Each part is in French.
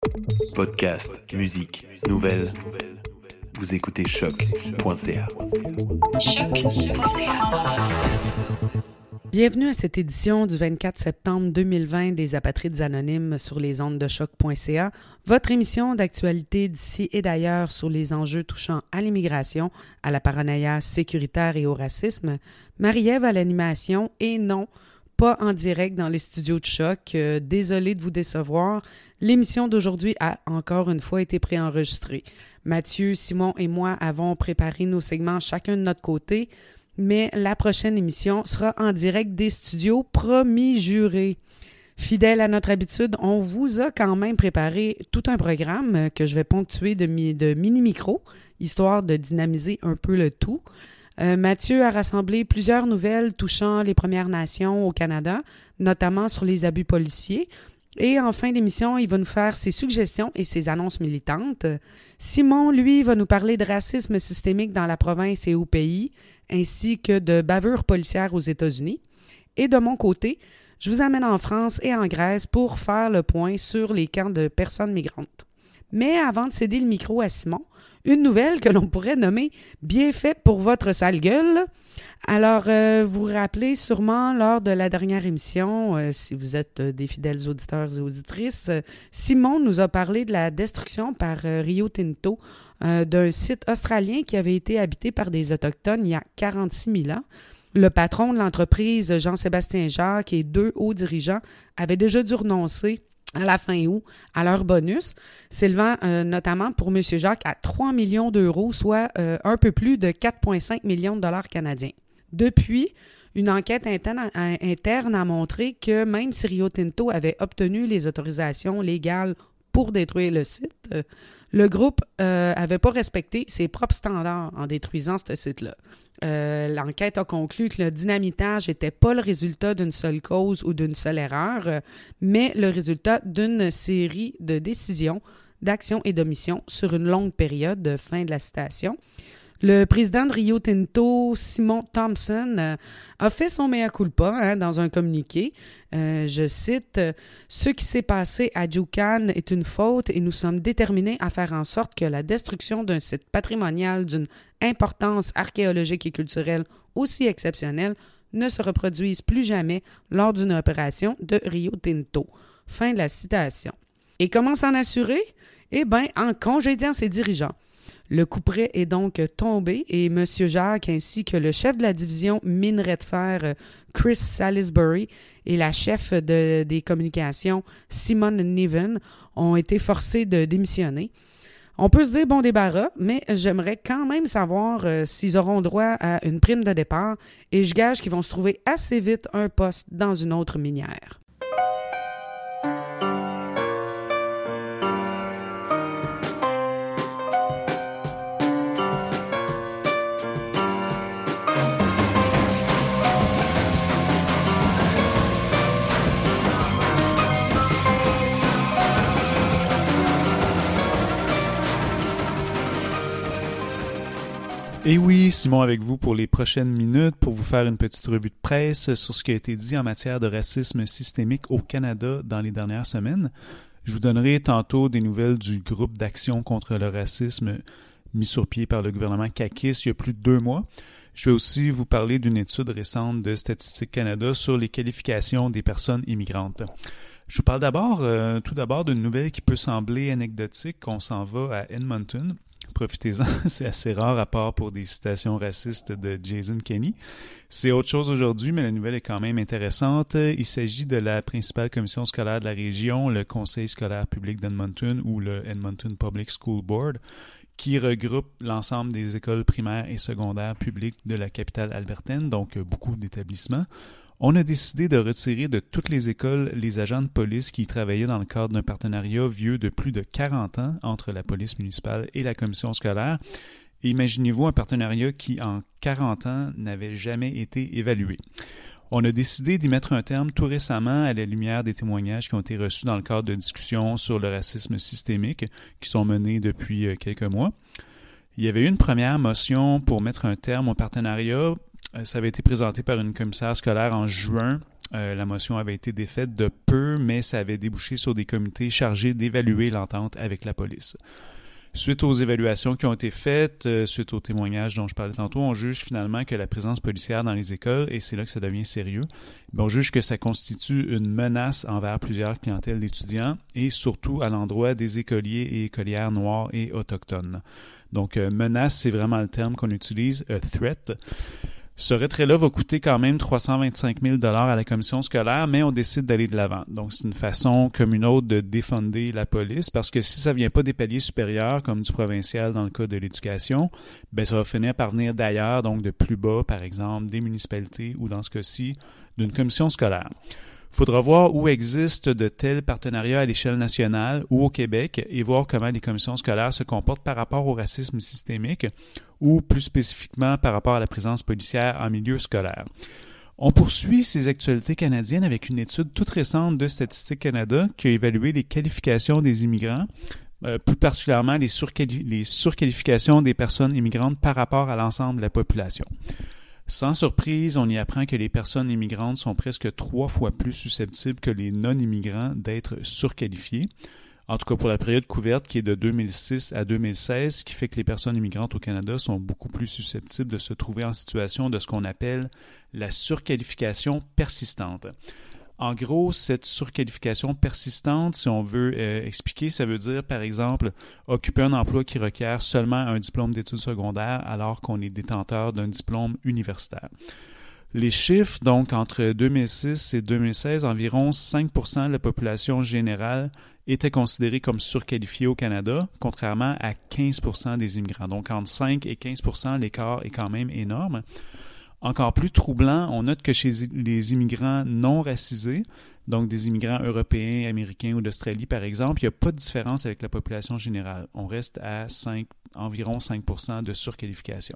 Podcast, musique, nouvelles. Vous écoutez choc.ca. Bienvenue à cette édition du 24 septembre 2020 des Apatrides anonymes sur les ondes de choc.ca, votre émission d'actualité d'ici et d'ailleurs sur les enjeux touchant à l'immigration, à la paranoïa sécuritaire et au racisme. Marie-Ève à l'animation et non, pas en direct dans les studios de Choc. Désolée de vous décevoir. L'émission d'aujourd'hui a encore une fois été préenregistrée. Mathieu, Simon et moi avons préparé nos segments chacun de notre côté, mais la prochaine émission sera en direct des studios, promis juré. Fidèle à notre habitude, on vous a quand même préparé tout un programme que je vais ponctuer de mini-micros, histoire de dynamiser un peu le tout. Mathieu a rassemblé plusieurs nouvelles touchant les Premières Nations au Canada, notamment sur les abus policiers. Et en fin d'émission, il va nous faire ses suggestions et ses annonces militantes. Simon, lui, va nous parler de racisme systémique dans la province et au pays, ainsi que de bavures policières aux États-Unis. Et de mon côté, je vous amène en France et en Grèce pour faire le point sur les camps de personnes migrantes. Mais avant de céder le micro à Simon, une nouvelle que l'on pourrait nommer « Bien fait pour votre sale gueule ». Alors, vous vous rappelez sûrement lors de la dernière émission, si vous êtes des fidèles auditeurs et auditrices, Simon nous a parlé de la destruction par Rio Tinto d'un site australien qui avait été habité par des Autochtones il y a 46 000 ans. Le patron de l'entreprise, Jean-Sébastien Jacques, et 2 hauts dirigeants avaient déjà dû renoncer à la fin août à leur bonus, s'élevant notamment pour M. Jacques à 3 millions d'euros, soit un peu plus de 4,5 millions de dollars canadiens. Depuis, une enquête interne a montré que même si Rio Tinto avait obtenu les autorisations légales pour détruire le site, le groupe n'avait pas respecté ses propres standards en détruisant ce site-là. L'enquête a conclu que le dynamitage n'était pas le résultat d'une seule cause ou d'une seule erreur, mais le résultat d'une série de décisions, d'actions et d'omissions sur une longue période. Fin de la citation. Le président de Rio Tinto, Simon Thompson, a fait son mea culpa dans un communiqué. Je cite « Ce qui s'est passé à Jucan est une faute et nous sommes déterminés à faire en sorte que la destruction d'un site patrimonial d'une importance archéologique et culturelle aussi exceptionnelle ne se reproduise plus jamais lors d'une opération de Rio Tinto. » Fin de la citation. Et comment s'en assurer? Eh bien, en congédiant ses dirigeants. Le couperet est donc tombé et M. Jacques ainsi que le chef de la division minerais de fer, Chris Salisbury, et la chef des communications, Simone Niven, ont été forcés de démissionner. On peut se dire bon débarras, mais j'aimerais quand même savoir s'ils auront droit à une prime de départ et je gage qu'ils vont se trouver assez vite un poste dans une autre minière. Et oui, Simon avec vous pour les prochaines minutes pour vous faire une petite revue de presse sur ce qui a été dit en matière de racisme systémique au Canada dans les dernières semaines. Je vous donnerai tantôt des nouvelles du groupe d'action contre le racisme mis sur pied par le gouvernement caquiste il y a plus de 2 mois. Je vais aussi vous parler d'une étude récente de Statistique Canada sur les qualifications des personnes immigrantes. Je vous parle tout d'abord d'une nouvelle qui peut sembler anecdotique. On s'en va à Edmonton. Profitez-en, c'est assez rare à part pour des citations racistes de Jason Kenney. C'est autre chose aujourd'hui, mais la nouvelle est quand même intéressante. Il s'agit de la principale commission scolaire de la région, le Conseil scolaire public d'Edmonton ou le Edmonton Public School Board, qui regroupe l'ensemble des écoles primaires et secondaires publiques de la capitale albertaine, donc beaucoup d'établissements. On a décidé de retirer de toutes les écoles les agents de police qui travaillaient dans le cadre d'un partenariat vieux de plus de 40 ans entre la police municipale et la commission scolaire. Et imaginez-vous un partenariat qui, en 40 ans, n'avait jamais été évalué. On a décidé d'y mettre un terme tout récemment à la lumière des témoignages qui ont été reçus dans le cadre de discussions sur le racisme systémique qui sont menées depuis quelques mois. Il y avait eu une première motion pour mettre un terme au partenariat. Ça avait été présenté par une commissaire scolaire en juin La motion avait été défaite de peu, mais ça avait débouché sur des comités chargés d'évaluer l'entente avec la police. Suite aux évaluations qui ont été faites, suite aux témoignages dont je parlais tantôt, on juge finalement que la présence policière dans les écoles, et c'est là que ça devient sérieux, on juge que ça constitue une menace envers plusieurs clientèles d'étudiants et surtout à l'endroit des écoliers et écolières noirs et autochtones. Donc, menace, c'est vraiment le terme qu'on utilise, a threat. Ce retrait-là va coûter quand même 325 000 $ à la commission scolaire, mais on décide d'aller de l'avant. Donc, c'est une façon comme une autre de défonder la police, parce que si ça ne vient pas des paliers supérieurs, comme du provincial dans le cas de l'éducation, ben ça va finir par venir d'ailleurs, donc de plus bas, par exemple, des municipalités ou dans ce cas-ci, d'une commission scolaire. Il faudra voir où existent de tels partenariats à l'échelle nationale ou au Québec et voir comment les commissions scolaires se comportent par rapport au racisme systémique ou plus spécifiquement par rapport à la présence policière en milieu scolaire. On poursuit ces actualités canadiennes avec une étude toute récente de Statistique Canada qui a évalué les qualifications des immigrants, plus particulièrement les surqualifications des personnes immigrantes par rapport à l'ensemble de la population. Sans surprise, on y apprend que les personnes immigrantes sont presque 3 fois plus susceptibles que les non-immigrants d'être surqualifiées. En tout cas pour la période couverte qui est de 2006 à 2016, ce qui fait que les personnes immigrantes au Canada sont beaucoup plus susceptibles de se trouver en situation de ce qu'on appelle la surqualification persistante. En gros, cette surqualification persistante, si on veut expliquer, ça veut dire, par exemple, occuper un emploi qui requiert seulement un diplôme d'études secondaires alors qu'on est détenteur d'un diplôme universitaire. Les chiffres, donc, entre 2006 et 2016, environ 5% de la population générale était considérée comme surqualifiée au Canada, contrairement à 15% des immigrants. Donc, entre 5 et 15%, l'écart est quand même énorme. Encore plus troublant, on note que chez les immigrants non racisés, donc des immigrants européens, américains ou d'Australie par exemple, il n'y a pas de différence avec la population générale. On reste à environ 5% de surqualification.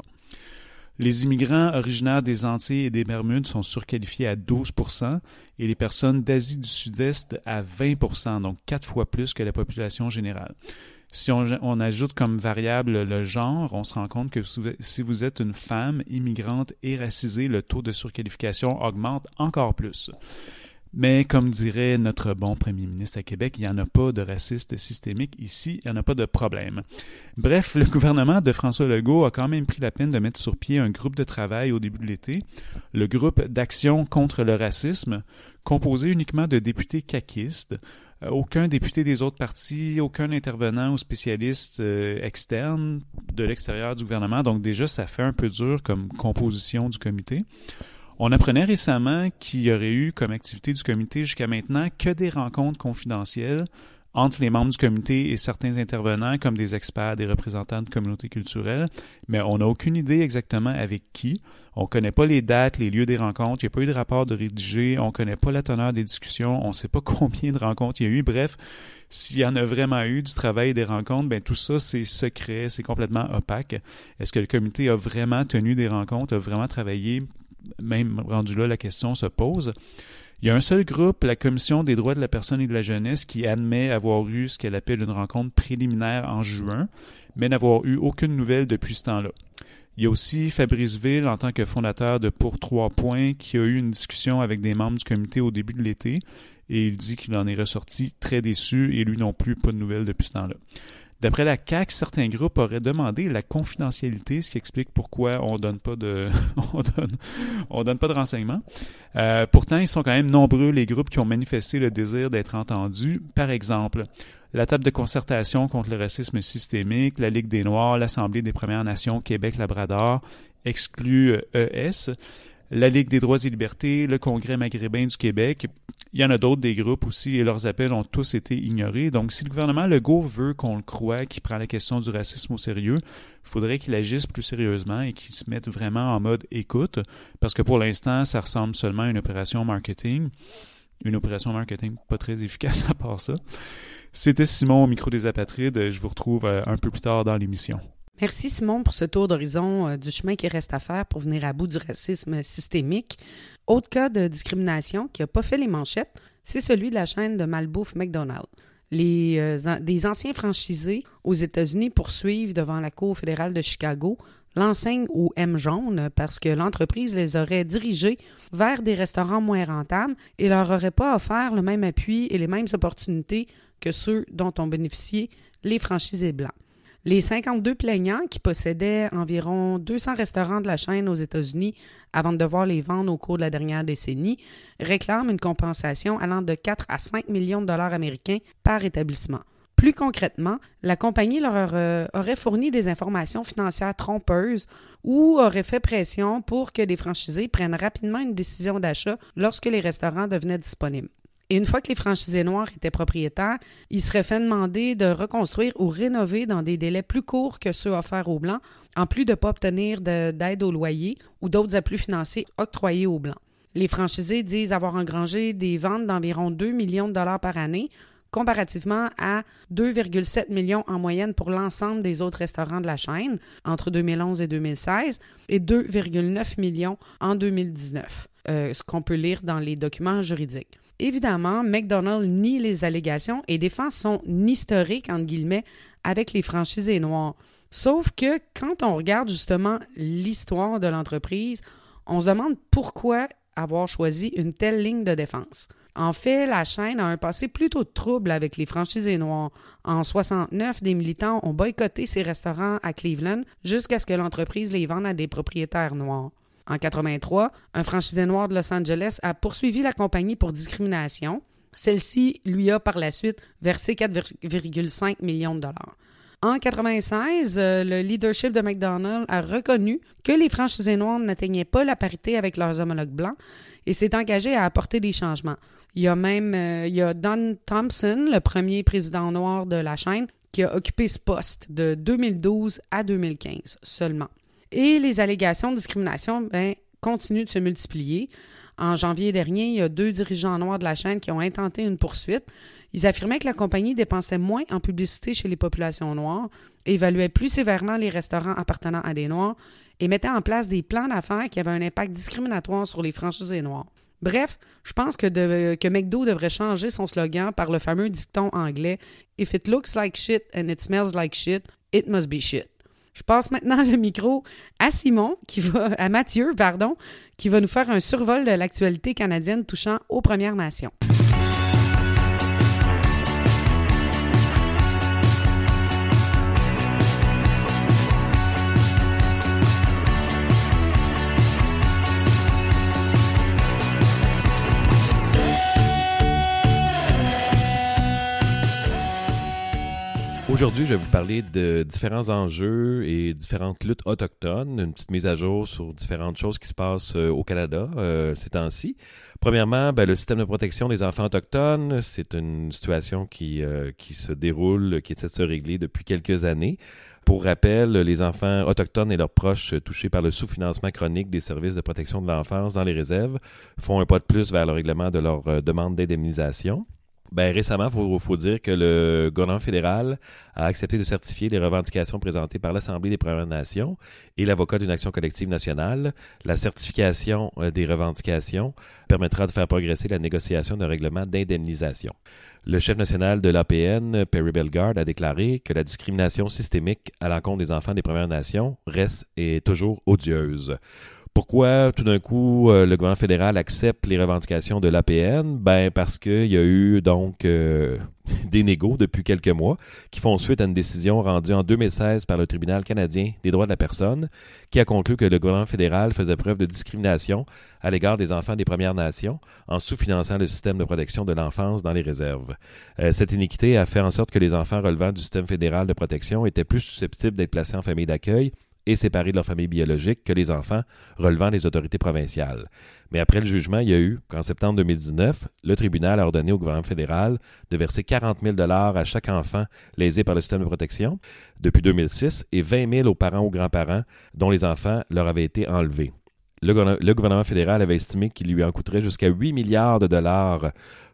Les immigrants originaires des Antilles et des Bermudes sont surqualifiés à 12% et les personnes d'Asie du Sud-Est à 20%, donc 4 fois plus que la population générale. Si on ajoute comme variable le genre, on se rend compte que si vous êtes une femme immigrante et racisée, le taux de surqualification augmente encore plus. Mais comme dirait notre bon premier ministre à Québec, il n'y en a pas de raciste systémique ici, il n'y en a pas de problème. Bref, le gouvernement de François Legault a quand même pris la peine de mettre sur pied un groupe de travail au début de l'été, le groupe d'action contre le racisme, composé uniquement de députés caquistes. Aucun député des autres partis, aucun intervenant ou spécialiste externe de l'extérieur du gouvernement. Donc déjà, ça fait un peu dur comme composition du comité. On apprenait récemment qu'il y aurait eu comme activité du comité jusqu'à maintenant que des rencontres confidentielles entre les membres du comité et certains intervenants comme des experts, des représentants de communautés culturelles, mais on n'a aucune idée exactement avec qui. On ne connaît pas les dates, les lieux des rencontres, il n'y a pas eu de rapport de rédigé, on ne connaît pas la teneur des discussions, on ne sait pas combien de rencontres il y a eu. Bref, s'il y en a vraiment eu du travail et des rencontres, bien tout ça c'est secret, c'est complètement opaque. Est-ce que le comité a vraiment tenu des rencontres, a vraiment travaillé? Même rendu là, la question se pose. Il y a un seul groupe, la Commission des droits de la personne et de la jeunesse, qui admet avoir eu ce qu'elle appelle une rencontre préliminaire en juin, mais n'avoir eu aucune nouvelle depuis ce temps-là. Il y a aussi Fabrice Ville, en tant que fondateur de Pour 3 points, qui a eu une discussion avec des membres du comité au début de l'été, et il dit qu'il en est ressorti très déçu, et lui non plus, pas de nouvelles depuis ce temps-là. D'après la CAQ, certains groupes auraient demandé la confidentialité, ce qui explique pourquoi on donne pas de on donne pas de renseignements. Pourtant, ils sont quand même nombreux les groupes qui ont manifesté le désir d'être entendus. Par exemple, la table de concertation contre le racisme systémique, la Ligue des Noirs, l'Assemblée des Premières Nations Québec-Labrador, exclut ES, la Ligue des droits et libertés, le Congrès maghrébin du Québec. Il y en a d'autres des groupes aussi et leurs appels ont tous été ignorés. Donc, si le gouvernement Legault veut qu'on le croie, qu'il prend la question du racisme au sérieux, il faudrait qu'il agisse plus sérieusement et qu'il se mette vraiment en mode écoute, parce que pour l'instant, ça ressemble seulement à une opération marketing. Une opération marketing pas très efficace à part ça. C'était Simon au micro des Apatrides. Je vous retrouve un peu plus tard dans l'émission. Merci Simon pour ce tour d'horizon du chemin qui reste à faire pour venir à bout du racisme systémique. Autre cas de discrimination qui n'a pas fait les manchettes, c'est celui de la chaîne de malbouffe McDonald's. Des anciens franchisés aux États-Unis poursuivent devant la Cour fédérale de Chicago l'enseigne au M jaune parce que l'entreprise les aurait dirigés vers des restaurants moins rentables et leur aurait pas offert le même appui et les mêmes opportunités que ceux dont ont bénéficié les franchisés blancs. Les 52 plaignants qui possédaient environ 200 restaurants de la chaîne aux États-Unis avant de devoir les vendre au cours de la dernière décennie réclament une compensation allant de 4 à 5 millions de dollars américains par établissement. Plus concrètement, la compagnie leur aurait fourni des informations financières trompeuses ou aurait fait pression pour que les franchisés prennent rapidement une décision d'achat lorsque les restaurants devenaient disponibles. Et une fois que les franchisés noirs étaient propriétaires, ils seraient fait demander de reconstruire ou rénover dans des délais plus courts que ceux offerts aux Blancs, en plus de ne pas obtenir d'aide au loyer ou d'autres appuis financiers octroyés aux Blancs. Les franchisés disent avoir engrangé des ventes d'environ 2 millions de dollars par année, comparativement à 2,7 millions en moyenne pour l'ensemble des autres restaurants de la chaîne entre 2011 et 2016 et 2,9 millions en 2019, ce qu'on peut lire dans les documents juridiques. Évidemment, McDonald's nie les allégations et défend son historique, entre guillemets, avec les franchisés noirs. Sauf que quand on regarde justement l'histoire de l'entreprise, on se demande pourquoi avoir choisi une telle ligne de défense. En fait, la chaîne a un passé plutôt trouble avec les franchisés noirs. En 1969, des militants ont boycotté ces restaurants à Cleveland jusqu'à ce que l'entreprise les vende à des propriétaires noirs. En 1983, un franchisé noir de Los Angeles a poursuivi la compagnie pour discrimination. Celle-ci lui a par la suite versé 4,5 millions de dollars. En 1996, le leadership de McDonald's a reconnu que les franchisés noirs n'atteignaient pas la parité avec leurs homologues blancs et s'est engagé à apporter des changements. Il y a Don Thompson, le premier président noir de la chaîne, qui a occupé ce poste de 2012 à 2015 seulement. Et les allégations de discrimination continuent de se multiplier. En janvier dernier, il y a 2 dirigeants noirs de la chaîne qui ont intenté une poursuite. Ils affirmaient que la compagnie dépensait moins en publicité chez les populations noires, évaluait plus sévèrement les restaurants appartenant à des Noirs et mettait en place des plans d'affaires qui avaient un impact discriminatoire sur les franchisés noirs. Bref, je pense que McDo devrait changer son slogan par le fameux dicton anglais « If it looks like shit and it smells like shit, it must be shit ». Je passe maintenant le micro à Mathieu, qui va nous faire un survol de l'actualité canadienne touchant aux Premières Nations. Aujourd'hui, je vais vous parler de différents enjeux et différentes luttes autochtones, une petite mise à jour sur différentes choses qui se passent au Canada ces temps-ci. Premièrement, le système de protection des enfants autochtones, c'est une situation qui se déroule, qui essaie de se régler depuis quelques années. Pour rappel, les enfants autochtones et leurs proches touchés par le sous-financement chronique des services de protection de l'enfance dans les réserves font un pas de plus vers le règlement de leur demande d'indemnisation. Récemment, il faut dire que le gouvernement fédéral a accepté de certifier les revendications présentées par l'Assemblée des Premières Nations et l'avocat d'une action collective nationale. La certification des revendications permettra de faire progresser la négociation d'un règlement d'indemnisation. Le chef national de l'APN, Perry Bellegarde, a déclaré que la discrimination systémique à l'encontre des enfants des Premières Nations reste et est toujours odieuse. Pourquoi, tout d'un coup, le gouvernement fédéral accepte les revendications de l'APN? Parce qu'il y a eu donc des négos depuis quelques mois qui font suite à une décision rendue en 2016 par le Tribunal canadien des droits de la personne qui a conclu que le gouvernement fédéral faisait preuve de discrimination à l'égard des enfants des Premières Nations en sous-finançant le système de protection de l'enfance dans les réserves. Cette iniquité a fait en sorte que les enfants relevant du système fédéral de protection étaient plus susceptibles d'être placés en famille d'accueil et séparés de leur famille biologique que les enfants relevant des autorités provinciales. Mais après le jugement, il y a eu qu'en septembre 2019, le tribunal a ordonné au gouvernement fédéral de verser 40 000 $ à chaque enfant lésé par le système de protection depuis 2006 et 20 000 aux parents ou grands-parents dont les enfants leur avaient été enlevés. Le gouvernement fédéral avait estimé qu'il lui en coûterait jusqu'à 8 milliards de dollars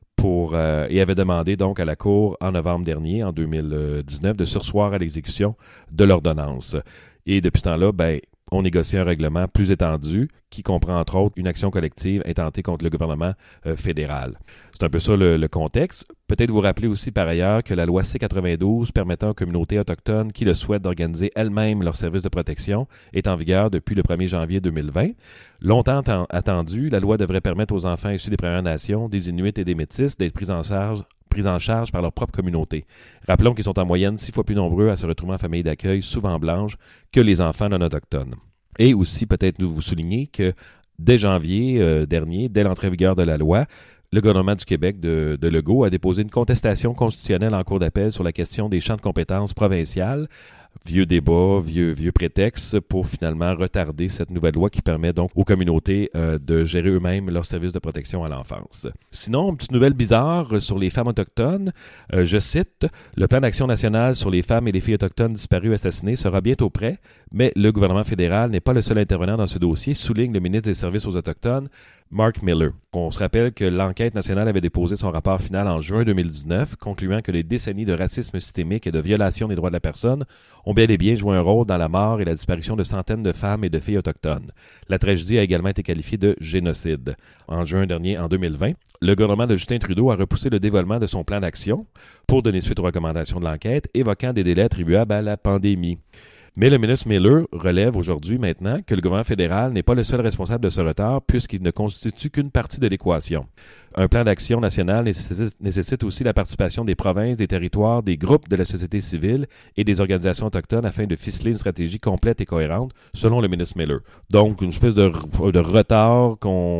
et avait demandé donc à la Cour en novembre dernier, en 2019, de surseoir à l'exécution de l'ordonnance. Et depuis ce temps-là, on négocie un règlement plus étendu qui comprend entre autres une action collective intentée contre le gouvernement fédéral. C'est un peu ça le contexte. Peut-être vous rappeler aussi par ailleurs que la loi C-92 permettant aux communautés autochtones qui le souhaitent d'organiser elles-mêmes leurs services de protection est en vigueur depuis le 1er janvier 2020. Longtemps attendu, la loi devrait permettre aux enfants issus des Premières Nations, des Inuits et des Métis d'être pris en charge par leur propre communauté. Rappelons qu'ils sont en moyenne 6 fois plus nombreux à se retrouver en famille d'accueil, souvent blanches, que les enfants non autochtones. Et aussi, peut-être vous souligner que dès janvier dernier, dès l'entrée en vigueur de la loi, le gouvernement du Québec de Legault a déposé une contestation constitutionnelle en cour d'appel sur la question des champs de compétences provinciales. Vieux débat, vieux prétexte pour finalement retarder cette nouvelle loi qui permet donc aux communautés de gérer eux-mêmes leurs services de protection à l'enfance. Sinon, une petite nouvelle bizarre sur les femmes autochtones. Je cite, « Le plan d'action national sur les femmes et les filles autochtones disparues assassinées sera bientôt prêt, mais le gouvernement fédéral n'est pas le seul intervenant dans ce dossier », souligne le ministre des Services aux Autochtones, Mark Miller. On se rappelle que l'enquête nationale avait déposé son rapport final en juin 2019, concluant que les décennies de racisme systémique et de violation des droits de la personne ont bel et bien joué un rôle dans la mort et la disparition de centaines de femmes et de filles autochtones. La tragédie a également été qualifiée de génocide. En juin dernier, en 2020, le gouvernement de Justin Trudeau a repoussé le dévoilement de son plan d'action pour donner suite aux recommandations de l'enquête, évoquant des délais attribuables à la pandémie. Mais le ministre Miller relève aujourd'hui maintenant que le gouvernement fédéral n'est pas le seul responsable de ce retard puisqu'il ne constitue qu'une partie de l'équation. Un plan d'action national nécessite aussi la participation des provinces, des territoires, des groupes de la société civile et des organisations autochtones afin de ficeler une stratégie complète et cohérente, selon le ministre Miller. Donc, une espèce de retard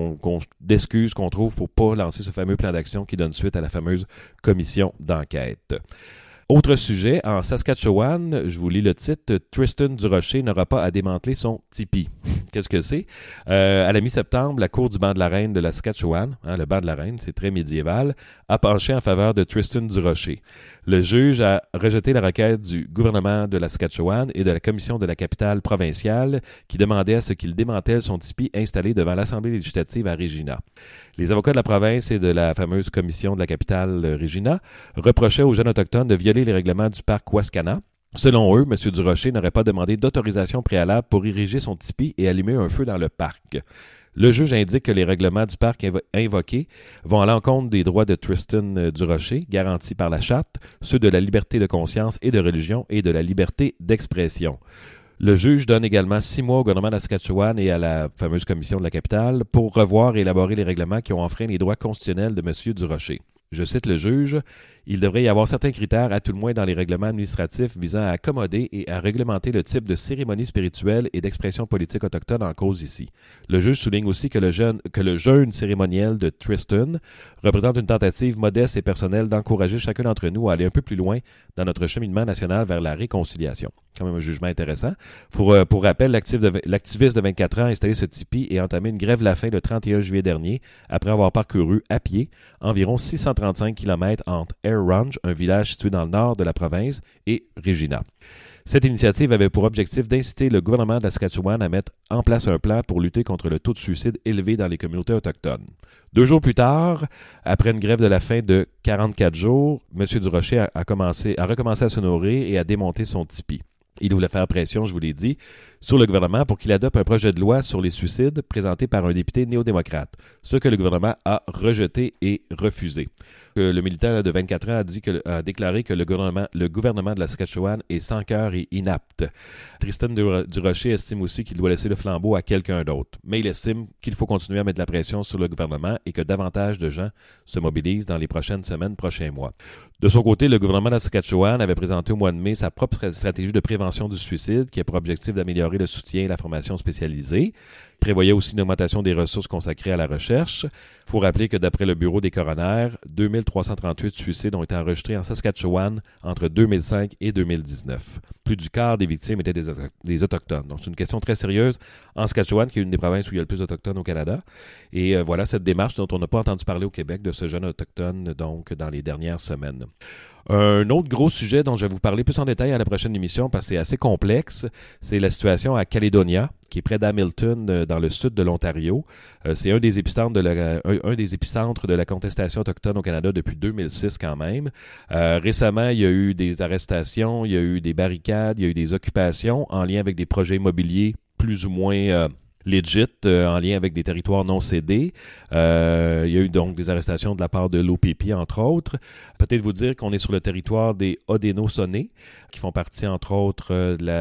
d'excuses qu'on trouve pour ne pas lancer ce fameux plan d'action qui donne suite à la fameuse commission d'enquête. Autre sujet, en Saskatchewan, je vous lis le titre, Tristan Durocher n'aura pas à démanteler son tipi. Qu'est-ce que c'est? À la mi-septembre, la Cour du banc de la Reine de la Saskatchewan, le banc de la Reine, c'est très médiéval, a penché en faveur de Tristan Durocher. Le juge a rejeté la requête du gouvernement de la Saskatchewan et de la commission de la capitale provinciale qui demandait à ce qu'il démantèle son tipi installé devant l'Assemblée législative à Regina. Les avocats de la province et de la fameuse commission de la capitale Regina reprochaient aux jeunes autochtones de violer les règlements du parc Wascana. Selon eux, M. Durocher n'aurait pas demandé d'autorisation préalable pour ériger son tipi et allumer un feu dans le parc. Le juge indique que les règlements du parc invoqués vont à l'encontre des droits de Tristan Durocher, garantis par la Charte, ceux de la liberté de conscience et de religion et de la liberté d'expression. Le juge donne également 6 mois au gouvernement de la Saskatchewan et à la fameuse commission de la capitale pour revoir et élaborer les règlements qui ont enfreint les droits constitutionnels de M. Durocher. Je cite le juge, « Il devrait y avoir certains critères, à tout le moins dans les règlements administratifs, visant à accommoder et à réglementer le type de cérémonie spirituelle et d'expression politique autochtone en cause ici. » Le juge souligne aussi que le jeûne cérémoniel de Tristan représente une tentative modeste et personnelle d'encourager chacun d'entre nous à aller un peu plus loin dans notre cheminement national vers la réconciliation. Quand même un jugement intéressant. Pour rappel, l'activiste de 24 ans a installé ce tipi et a entamé une grève la faim le 31 juillet dernier après avoir parcouru à pied environ 635 km entre Air Range, un village situé dans le nord de la province, et Regina. Cette initiative avait pour objectif d'inciter le gouvernement de la Saskatchewan à mettre en place un plan pour lutter contre le taux de suicide élevé dans les communautés autochtones. 2 jours plus tard, après une grève de la faim de 44 jours, M. Durocher a recommencé à se nourrir et à démonter son tipi. Il voulait faire pression, je vous l'ai dit, sur le gouvernement pour qu'il adopte un projet de loi sur les suicides présenté par un député néo-démocrate, ce que le gouvernement a rejeté et refusé. Le militant de 24 ans a déclaré que le gouvernement de la Saskatchewan est sans cœur et inapte. Tristan Durocher estime aussi qu'il doit laisser le flambeau à quelqu'un d'autre, mais il estime qu'il faut continuer à mettre de la pression sur le gouvernement et que davantage de gens se mobilisent dans les prochaines semaines, prochains mois. De son côté, le gouvernement de la Saskatchewan avait présenté au mois de mai sa propre stratégie de prévention du suicide qui a pour objectif d'améliorer le soutien et la formation spécialisée. Il prévoyait aussi une augmentation des ressources consacrées à la recherche. Il faut rappeler que d'après le bureau des coronaires, 2338 suicides ont été enregistrés en Saskatchewan entre 2005 et 2019. Plus du quart des victimes étaient des Autochtones. Donc c'est une question très sérieuse en Saskatchewan, qui est une des provinces où il y a le plus d'Autochtones au Canada. Et voilà cette démarche dont on n'a pas entendu parler au Québec de ce jeune Autochtone donc dans les dernières semaines. Un autre gros sujet dont je vais vous parler plus en détail à la prochaine émission parce que c'est assez complexe, c'est la situation à Caledonia, qui est près d'Hamilton, dans le sud de l'Ontario. C'est un des épicentres de la contestation autochtone au Canada depuis 2006 quand même. Récemment, il y a eu des arrestations, il y a eu des barricades, il y a eu des occupations en lien avec des projets immobiliers plus ou moins legit en lien avec des territoires non cédés. Il y a eu donc des arrestations de la part de l'OPP, entre autres. Peut-être vous dire qu'on est sur le territoire des Haudenosaunee, qui font partie, entre autres,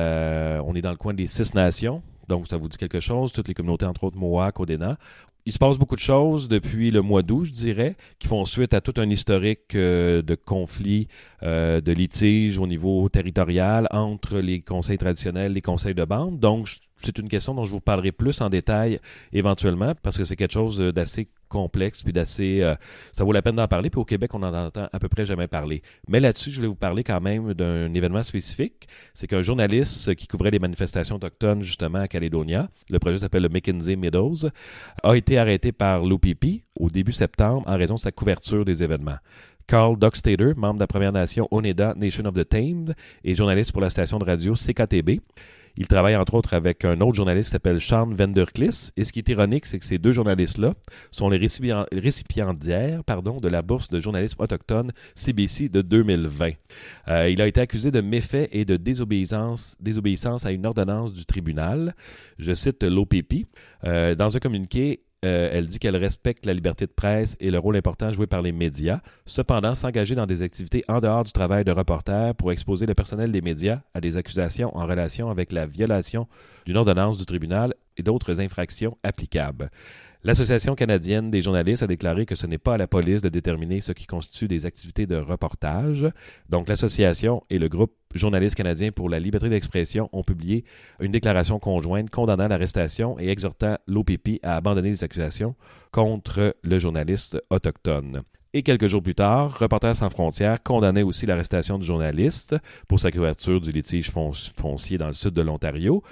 on est dans le coin des 6 nations. Donc, ça vous dit quelque chose, toutes les communautés, entre autres, Mohawk, Odena. Il se passe beaucoup de choses depuis le mois d'août, je dirais, qui font suite à tout un historique de conflits, de litiges au niveau territorial entre les conseils traditionnels et les conseils de bande. Donc, c'est une question dont je vous parlerai plus en détail éventuellement, parce que c'est quelque chose d'assez complexe, puis d'assez... ça vaut la peine d'en parler, puis au Québec, on n'en entend à peu près jamais parler. Mais là-dessus, je voulais vous parler quand même d'un événement spécifique. C'est qu'un journaliste qui couvrait les manifestations autochtones, justement, à Caledonia, le projet s'appelle le Mackenzie Meadows, a été arrêté par l'OPP au début septembre en raison de sa couverture des événements. Carl Dockstader, membre de la Première Nation Oneida Nation of the Tamed et journaliste pour la station de radio CKTB. Il travaille entre autres avec un autre journaliste qui s'appelle Sean Vanderklis. Et ce qui est ironique, c'est que ces deux journalistes-là sont les récipiendaires de la bourse de journalisme autochtone CBC de 2020. Il a été accusé de méfaits et de désobéissance à une ordonnance du tribunal. Je cite l'OPP. Dans un communiqué, elle dit qu'elle respecte la liberté de presse et le rôle important joué par les médias. Cependant, s'engager dans des activités en dehors du travail de reporter pour exposer le personnel des médias à des accusations en relation avec la violation d'une ordonnance du tribunal et d'autres infractions applicables. L'Association canadienne des journalistes a déclaré que ce n'est pas à la police de déterminer ce qui constitue des activités de reportage. Donc, l'association et le groupe Journalistes canadiens pour la liberté d'expression ont publié une déclaration conjointe condamnant l'arrestation et exhortant l'OPP à abandonner les accusations contre le journaliste autochtone. Et quelques jours plus tard, Reporters sans frontières condamnait aussi l'arrestation du journaliste pour sa couverture du litige foncier dans le sud de l'Ontario.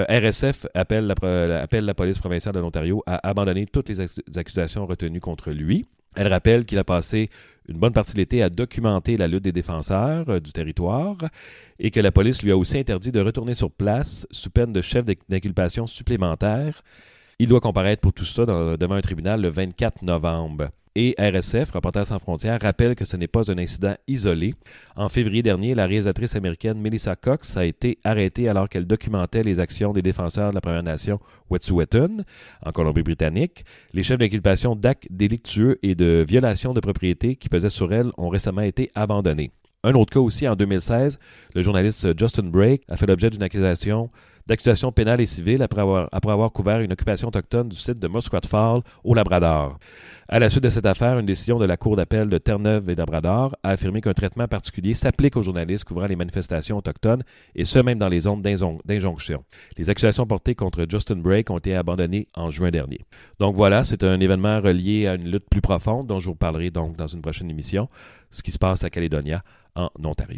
RSF appelle la police provinciale de l'Ontario à abandonner toutes les accusations retenues contre lui. Elle rappelle qu'il a passé une bonne partie de l'été à documenter la lutte des défenseurs du territoire et que la police lui a aussi interdit de retourner sur place sous peine de chef d'inculpation supplémentaire. Il doit comparaître pour tout ça devant un tribunal le 24 novembre. Et RSF, Reporters sans frontières, rappelle que ce n'est pas un incident isolé. En février dernier, la réalisatrice américaine Melissa Cox a été arrêtée alors qu'elle documentait les actions des défenseurs de la Première Nation Wet'suwet'en en Colombie-Britannique. Les chefs d'inculpation d'actes délictueux et de violation de propriété qui pesaient sur elle ont récemment été abandonnés. Un autre cas aussi, en 2016, le journaliste Justin Brake a fait l'objet d'une accusation pénale et civile après avoir couvert une occupation autochtone du site de Muskrat Falls au Labrador. À la suite de cette affaire, une décision de la Cour d'appel de Terre-Neuve et Labrador a affirmé qu'un traitement particulier s'applique aux journalistes couvrant les manifestations autochtones, et ce même dans les zones d'injonction. Les accusations portées contre Justin Brake ont été abandonnées en juin dernier. Donc voilà, c'est un événement relié à une lutte plus profonde dont je vous parlerai donc dans une prochaine émission, ce qui se passe à Caledonia, en Ontario.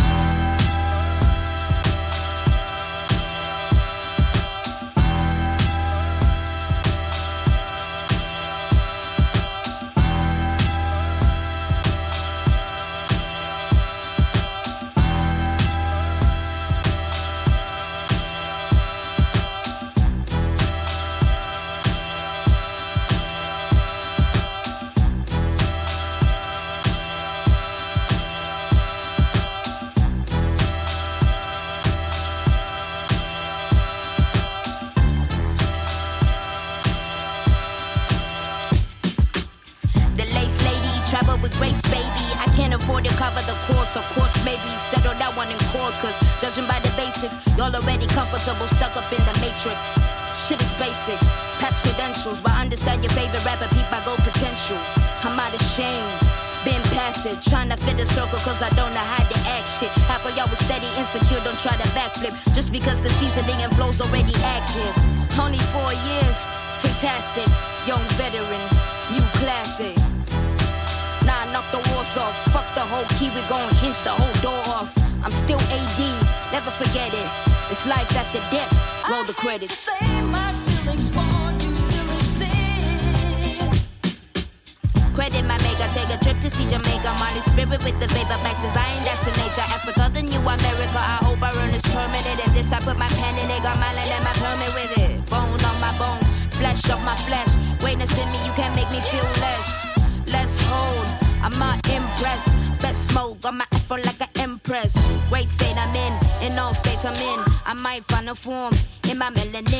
Of course, maybe settle that one in court, cause judging by the basics, y'all already comfortable, stuck up in the matrix. Shit is basic, past credentials, but understand your favorite rapper, peep my gold potential. I'm out of shame, been past it, trying to fit the circle, cause I don't know how to act shit. Half of y'all was steady, insecure, don't try to backflip, just because the seasoning and flow's already active. Only 4 years, fantastic, young veteran, new classic. Nah, knock the walls off. Fuck the whole key, we gon' hinge the whole door off. I'm still AD, never forget it. It's life after death, roll the credits. I say my feelings for you still exist. Credit my maker, take a trip to see Jamaica. Molly spirit with the vapor, back design, that's the nature. Africa, the new America, I hope I earn this permanent. And this I put my pen in it, got my land and my permit with it. Bone on my bone, flesh of my flesh. Greatness in me, you can't make me feel less. Let's hold, I'm not impressed. Best mode, got my afro like an empress. Great state I'm in all states I'm in. I might find a form in my melanin.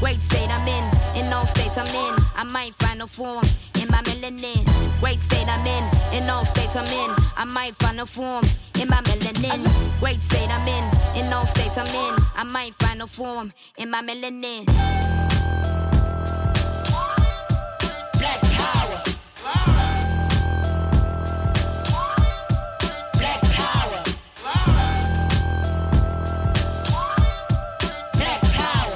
Great state I'm in all states I'm in. I might find a form in my melanin. Great state I'm in all states I'm in. I might find a form in my melanin. Great state I'm in all states I'm in. I might find a form in my melanin. Black power. Black power. Black power.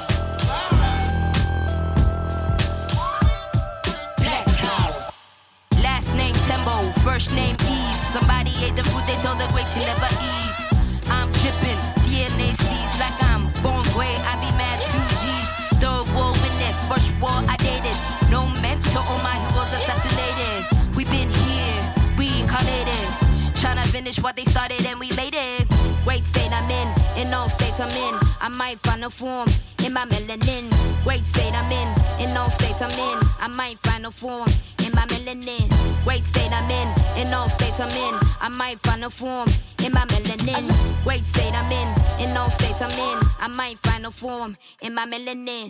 Black power. Last name Tembo, first name Eve. Somebody ate the food they told the great to never eat. I'm dripping, DNA seeds like I'm born gray. I be mad 2Gs. Third war in it, first war I dated. No mentor, all my heroes assassinated. We been here, we incarnated. Tryna finish what they started and we made it. Great state I'm in all states I'm in. I might find a form in my melanin. Great state I'm in all states I'm in. I might find a form in my melanin. Great state I'm in all states I'm in. I might find a form in my melanin. Great state I'm in all states I'm in. I might find a form in my melanin.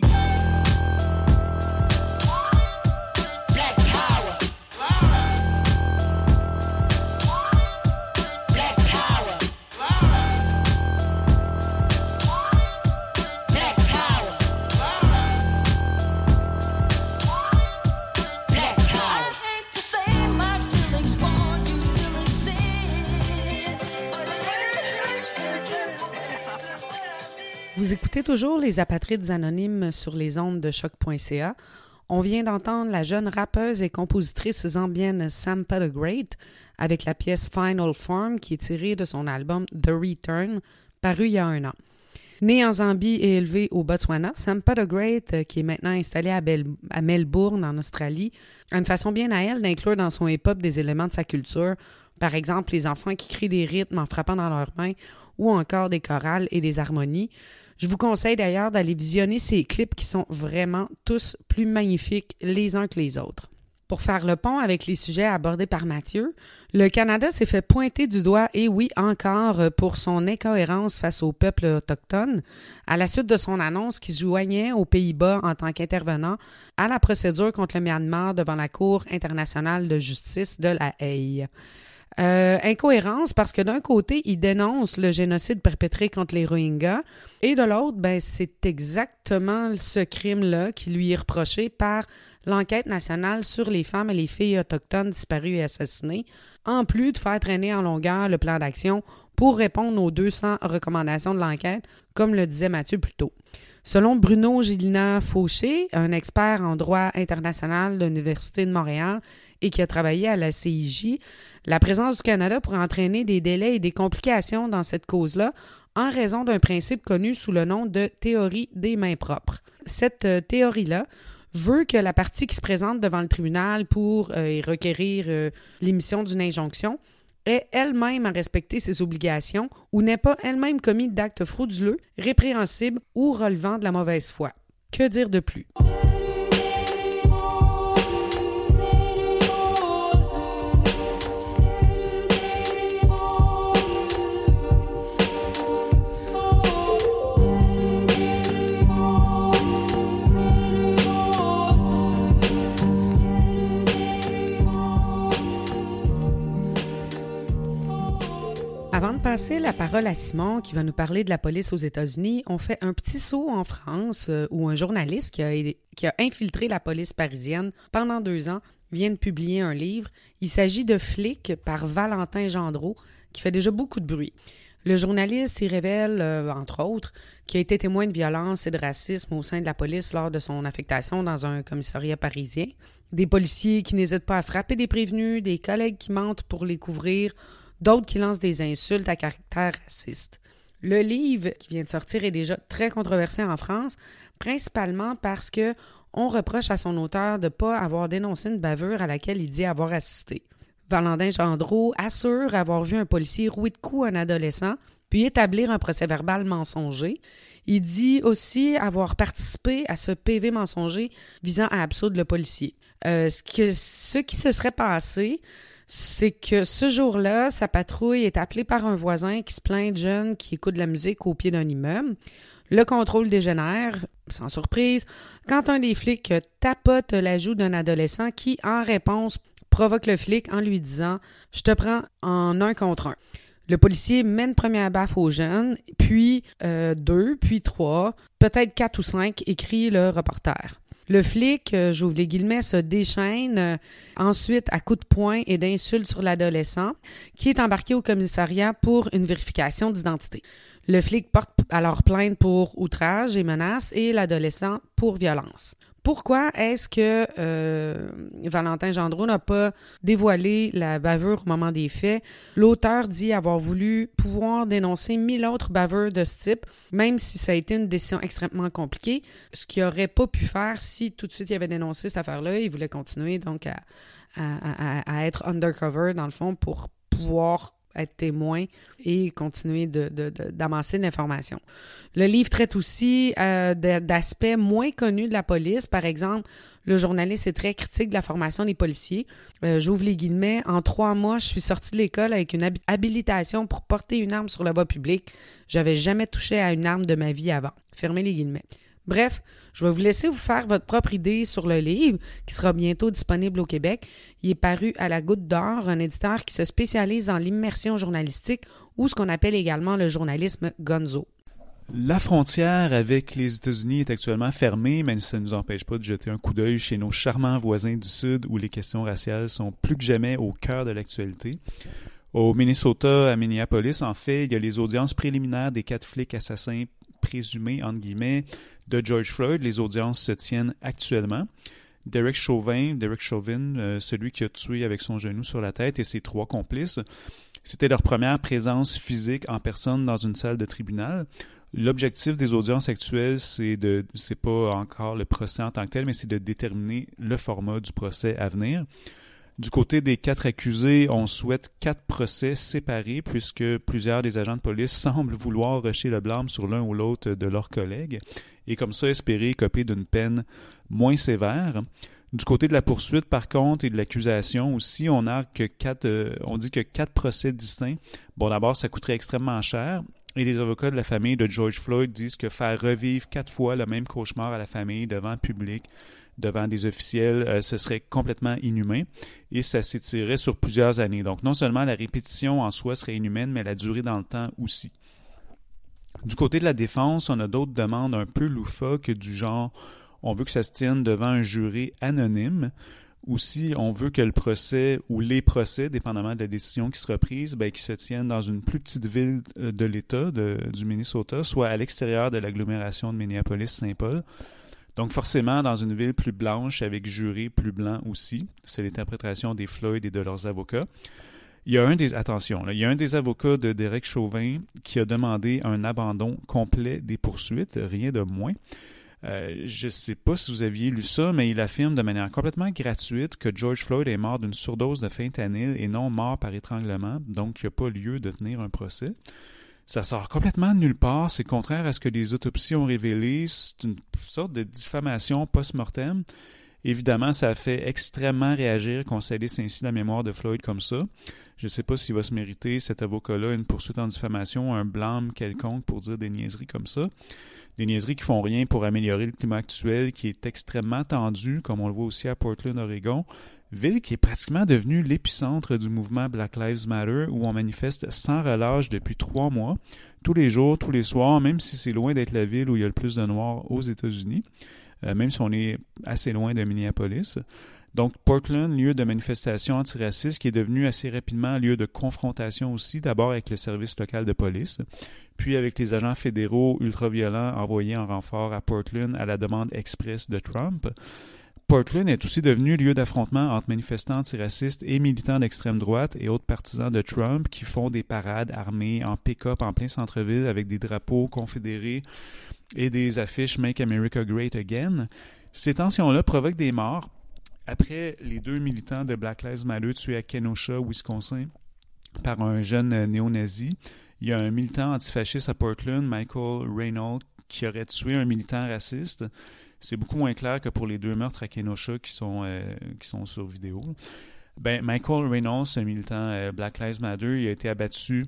Black power. Black power. Black power. Black power. I hate to say my feelings for you still exist. Vous écoutez toujours les Apatrides anonymes sur les ondes de choc.ca. On vient d'entendre la jeune rappeuse et compositrice zambienne Sampa the Great avec la pièce Final Form qui est tirée de son album The Return, paru il y a 1 an. Née en Zambie et élevée au Botswana, Sampa the Great, qui est maintenant installée à Melbourne, en Australie, a une façon bien à elle d'inclure dans son hip-hop des éléments de sa culture, par exemple les enfants qui crient des rythmes en frappant dans leurs mains ou encore des chorales et des harmonies. Je vous conseille d'ailleurs d'aller visionner ces clips qui sont vraiment tous plus magnifiques les uns que les autres. Pour faire le pont avec les sujets abordés par Mathieu, le Canada s'est fait pointer du doigt, et oui, encore, pour son incohérence face au peuple autochtone, à la suite de son annonce qu'il se joignait aux Pays-Bas en tant qu'intervenant à la procédure contre le Myanmar devant la Cour internationale de justice de La Haye. Incohérence parce que d'un côté, il dénonce le génocide perpétré contre les Rohingyas et de l'autre, c'est exactement ce crime-là qui lui est reproché par l'enquête nationale sur les femmes et les filles autochtones disparues et assassinées, en plus de faire traîner en longueur le plan d'action pour répondre aux 200 recommandations de l'enquête, comme le disait Mathieu plus tôt. Selon Bruno Gélina-Fauché, un expert en droit international de l'Université de Montréal et qui a travaillé à la CIJ, la présence du Canada pourrait entraîner des délais et des complications dans cette cause-là en raison d'un principe connu sous le nom de théorie des mains propres. Cette théorie-là veut que la partie qui se présente devant le tribunal pour requérir l'émission d'une injonction ait elle-même à respecter ses obligations ou n'ait pas elle-même commis d'actes frauduleux, répréhensibles ou relevant de la mauvaise foi. Que dire de plus? Avant de passer la parole à Simon, qui va nous parler de la police aux États-Unis, on fait un petit saut en France où un journaliste qui a infiltré la police parisienne pendant 2 ans vient de publier un livre. Il s'agit de Flic par Valentin Gendreau, qui fait déjà beaucoup de bruit. Le journaliste y révèle, entre autres, qu'il a été témoin de violence et de racisme au sein de la police lors de son affectation dans un commissariat parisien. Des policiers qui n'hésitent pas à frapper des prévenus, des collègues qui mentent pour les couvrir, d'autres qui lancent des insultes à caractère raciste. Le livre qui vient de sortir est déjà très controversé en France, principalement parce que on reproche à son auteur de ne pas avoir dénoncé une bavure à laquelle il dit avoir assisté. Valentin Gendreau assure avoir vu un policier rouer de coups un adolescent, puis établir un procès-verbal mensonger. Il dit aussi avoir participé à ce PV mensonger visant à absoudre le policier. Ce qui se serait passé, c'est que ce jour-là, sa patrouille est appelée par un voisin qui se plaint de jeunes qui écoutent de la musique au pied d'un immeuble. Le contrôle dégénère, sans surprise, quand un des flics tapote la joue d'un adolescent qui, en réponse, provoque le flic en lui disant « Je te prends en 1 contre 1 ». Le policier met une première baffe au jeune, puis 2, puis 3, peut-être 4 ou 5, écrit le reporter. Le flic, j'ouvre les guillemets, se déchaîne ensuite à coups de poing et d'insultes sur l'adolescent qui est embarqué au commissariat pour une vérification d'identité. Le flic porte alors plainte pour outrage et menace et l'adolescent pour violence. Pourquoi est-ce que Valentin Gendreau n'a pas dévoilé la bavure au moment des faits? L'auteur dit avoir voulu pouvoir dénoncer 1000 autres bavures de ce type, même si ça a été une décision extrêmement compliquée, ce qu'il n'aurait pas pu faire si tout de suite il avait dénoncé cette affaire-là. Il voulait continuer donc à être undercover, dans le fond, pour pouvoir être témoin et continuer d'amasser de l'information. Le livre traite aussi d'aspects moins connus de la police. Par exemple, le journaliste est très critique de la formation des policiers. J'ouvre les guillemets. En 3 mois, je suis sortie de l'école avec une habilitation pour porter une arme sur la voie publique. J'avais jamais touché à une arme de ma vie avant. Fermez les guillemets. Bref, je vais vous laisser vous faire votre propre idée sur le livre qui sera bientôt disponible au Québec. Il est paru à La Goutte d'Or, un éditeur qui se spécialise dans l'immersion journalistique ou ce qu'on appelle également le journalisme gonzo. La frontière avec les États-Unis est actuellement fermée, mais ça ne nous empêche pas de jeter un coup d'œil chez nos charmants voisins du Sud où les questions raciales sont plus que jamais au cœur de l'actualité. Au Minnesota, à Minneapolis, en fait, il y a les audiences préliminaires des 4 flics assassins présumés, entre guillemets, de George Floyd. Les audiences se tiennent actuellement. Derek Chauvin, celui qui a tué avec son genou sur la tête, et ses 3 complices, c'était leur première présence physique en personne dans une salle de tribunal. L'objectif des audiences actuelles, c'est pas encore le procès en tant que tel, mais c'est de déterminer le format du procès à venir. Du côté des 4 accusés, on souhaite 4 procès séparés puisque plusieurs des agents de police semblent vouloir rejeter le blâme sur l'un ou l'autre de leurs collègues et comme ça espérer copier d'une peine moins sévère. Du côté de la poursuite, par contre, et de l'accusation aussi, on dit que 4 procès distincts. Bon, d'abord, ça coûterait extrêmement cher. Et les avocats de la famille de George Floyd disent que faire revivre 4 fois le même cauchemar à la famille devant le public, devant des officiels, ce serait complètement inhumain et ça s'étirerait sur plusieurs années. Donc, non seulement la répétition en soi serait inhumaine, mais la durée dans le temps aussi. Du côté de la défense, on a d'autres demandes un peu loufoques du genre on veut que ça se tienne devant un juré anonyme. Aussi, on veut que le procès ou les procès, dépendamment de la décision qui sera prise, qui se tiennent dans une plus petite ville de l'État, du Minnesota, soit à l'extérieur de l'agglomération de Minneapolis-Saint-Paul. Donc forcément, dans une ville plus blanche, avec jurés plus blancs aussi. C'est l'interprétation des Floyd et de leurs avocats. Il y a un des avocats de Derek Chauvin qui a demandé un abandon complet des poursuites, rien de moins. Je ne sais pas si vous aviez lu ça, mais il affirme de manière complètement gratuite que George Floyd est mort d'une surdose de fentanyl et non mort par étranglement, donc il n'y a pas lieu de tenir un procès. Ça sort complètement de nulle part, c'est contraire à ce que les autopsies ont révélé, c'est une sorte de diffamation post-mortem. Évidemment, ça fait extrêmement réagir qu'on salisse ainsi la mémoire de Floyd comme ça. Je ne sais pas s'il va se mériter, cet avocat-là, une poursuite en diffamation, un blâme quelconque pour dire des niaiseries comme ça. Des niaiseries qui font rien pour améliorer le climat actuel, qui est extrêmement tendu, comme on le voit aussi à Portland, Oregon. Ville qui est pratiquement devenue l'épicentre du mouvement Black Lives Matter, où on manifeste sans relâche depuis 3 mois, tous les jours, tous les soirs, même si c'est loin d'être la ville où il y a le plus de Noirs aux États-Unis, même si on est assez loin de Minneapolis. Donc, Portland, lieu de manifestation antiraciste qui est devenu assez rapidement lieu de confrontation aussi, d'abord avec le service local de police, puis avec les agents fédéraux ultra-violents envoyés en renfort à Portland à la demande express de Trump. Portland est aussi devenu lieu d'affrontement entre manifestants antiracistes et militants d'extrême droite et autres partisans de Trump qui font des parades armées en pick-up en plein centre-ville avec des drapeaux confédérés et des affiches « Make America Great Again ». Ces tensions-là provoquent des morts. Après les 2 militants de Black Lives Matter tués à Kenosha, Wisconsin, par un jeune néo-nazi, il y a un militant antifasciste à Portland, Michael Reynolds, qui aurait tué un militant raciste. C'est beaucoup moins clair que pour les 2 meurtres à Kenosha qui sont sur vidéo. Michael Reynolds, un militant Black Lives Matter, il a été abattu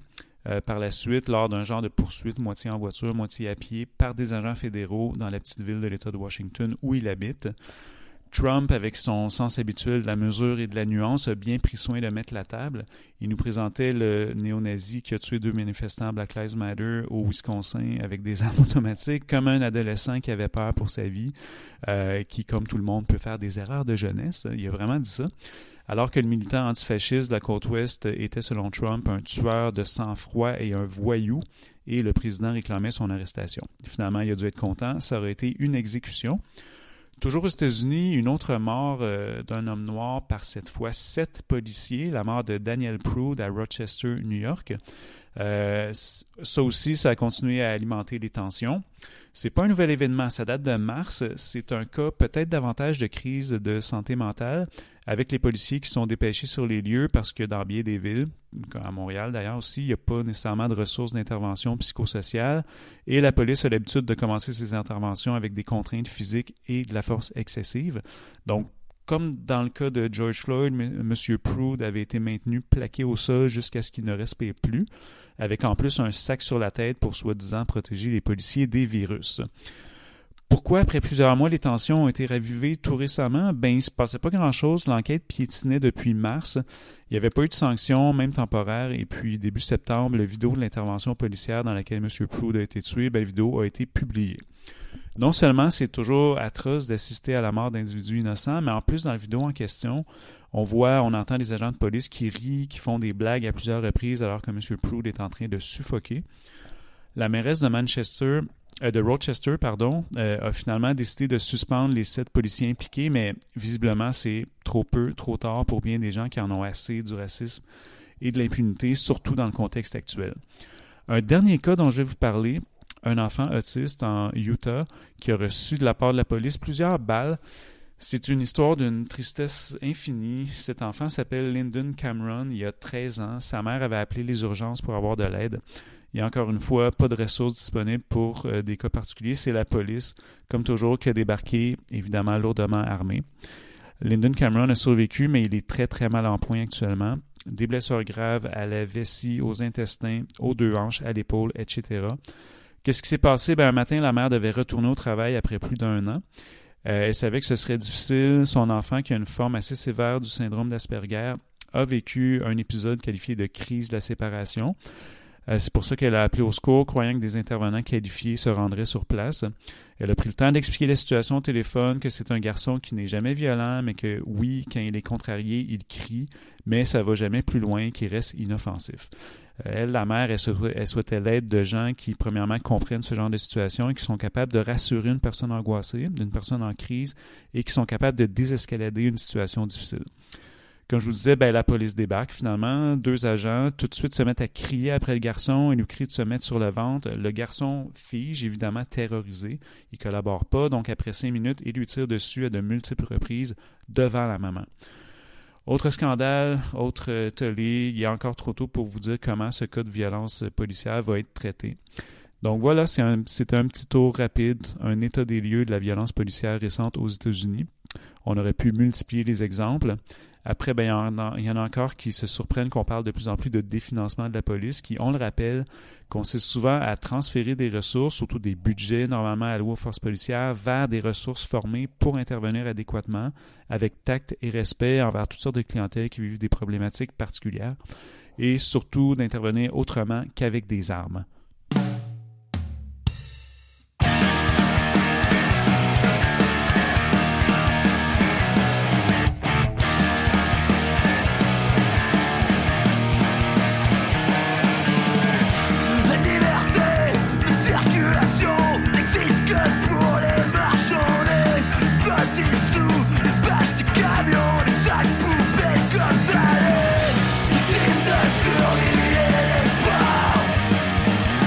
par la suite lors d'un genre de poursuite, moitié en voiture, moitié à pied, par des agents fédéraux dans la petite ville de l'État de Washington où il habite. Trump, avec son sens habituel de la mesure et de la nuance, a bien pris soin de mettre la table. Il nous présentait le néo-nazi qui a tué 2 manifestants Black Lives Matter au Wisconsin avec des armes automatiques, comme un adolescent qui avait peur pour sa vie, qui, comme tout le monde, peut faire des erreurs de jeunesse. Il a vraiment dit ça. Alors que le militant antifasciste de la côte ouest était, selon Trump, un tueur de sang-froid et un voyou, et le président réclamait son arrestation. Finalement, il a dû être content. Ça aurait été une exécution. Toujours aux États-Unis, une autre mort d'un homme noir par cette fois 7 policiers, la mort de Daniel Prude à Rochester, New York. Ça aussi, ça a continué à alimenter les tensions. C'est pas un nouvel événement, ça date de mars. C'est un cas peut-être davantage de crise de santé mentale avec les policiers qui sont dépêchés sur les lieux parce que dans bien des villes, à Montréal d'ailleurs aussi, il n'y a pas nécessairement de ressources d'intervention psychosociale et la police a l'habitude de commencer ses interventions avec des contraintes physiques et de la force excessive. Donc, comme dans le cas de George Floyd, M. Prude avait été maintenu plaqué au sol jusqu'à ce qu'il ne respire plus, avec en plus un sac sur la tête pour soi-disant protéger les policiers des virus. Pourquoi, après plusieurs mois, les tensions ont été ravivées tout récemment? Il ne se passait pas grand-chose. L'enquête piétinait depuis mars. Il n'y avait pas eu de sanctions, même temporaires. Et puis, début septembre, la vidéo de l'intervention policière dans laquelle M. Prude a été tué, la vidéo a été publiée. Non seulement c'est toujours atroce d'assister à la mort d'individus innocents, mais en plus, dans la vidéo en question, on entend des agents de police qui rient, qui font des blagues à plusieurs reprises alors que M. Prude est en train de suffoquer. La mairesse de Rochester, a finalement décidé de suspendre les 7 policiers impliqués, mais visiblement, c'est trop peu, trop tard pour bien des gens qui en ont assez du racisme et de l'impunité, surtout dans le contexte actuel. Un dernier cas dont je vais vous parler, un enfant autiste en Utah qui a reçu de la part de la police plusieurs balles. C'est une histoire d'une tristesse infinie. Cet enfant s'appelle Lyndon Cameron, il a 13 ans. Sa mère avait appelé les urgences pour avoir de l'aide. Il y a encore une fois pas de ressources disponibles pour des cas particuliers. C'est la police, comme toujours, qui a débarqué, évidemment lourdement armée. Lyndon Cameron a survécu, mais il est très très mal en point actuellement. Des blessures graves à la vessie, aux intestins, aux 2 hanches, à l'épaule, etc. Qu'est-ce qui s'est passé? Un matin, la mère devait retourner au travail après plus d'1 an. Elle savait que ce serait difficile. Son enfant, qui a une forme assez sévère du syndrome d'Asperger, a vécu un épisode qualifié de crise de la séparation. C'est pour ça qu'elle a appelé au secours, croyant que des intervenants qualifiés se rendraient sur place. Elle a pris le temps d'expliquer la situation au téléphone, que c'est un garçon qui n'est jamais violent, mais que oui, quand il est contrarié, il crie, mais ça ne va jamais plus loin, qu'il reste inoffensif. Elle, la mère, elle souhaitait l'aide de gens qui, premièrement, comprennent ce genre de situation et qui sont capables de rassurer une personne angoissée, une personne en crise, et qui sont capables de désescalader une situation difficile. Comme je vous disais, la police débarque finalement. 2 agents tout de suite se mettent à crier après le garçon et lui crient de se mettre sur le ventre. Le garçon fige, évidemment terrorisé. Il ne collabore pas, donc après 5 minutes, il lui tire dessus à de multiples reprises devant la maman. Autre scandale, autre tollé, il est encore trop tôt pour vous dire comment ce cas de violence policière va être traité. Donc voilà, c'est un petit tour rapide, un état des lieux de la violence policière récente aux États-Unis. On aurait pu multiplier les exemples. Après, il y en a encore qui se surprennent qu'on parle de plus en plus de définancement de la police, qui, on le rappelle, consiste souvent à transférer des ressources, surtout des budgets normalement alloués aux forces policières, vers des ressources formées pour intervenir adéquatement, avec tact et respect envers toutes sortes de clientèles qui vivent des problématiques particulières, et surtout d'intervenir autrement qu'avec des armes. Survie et l'espoir.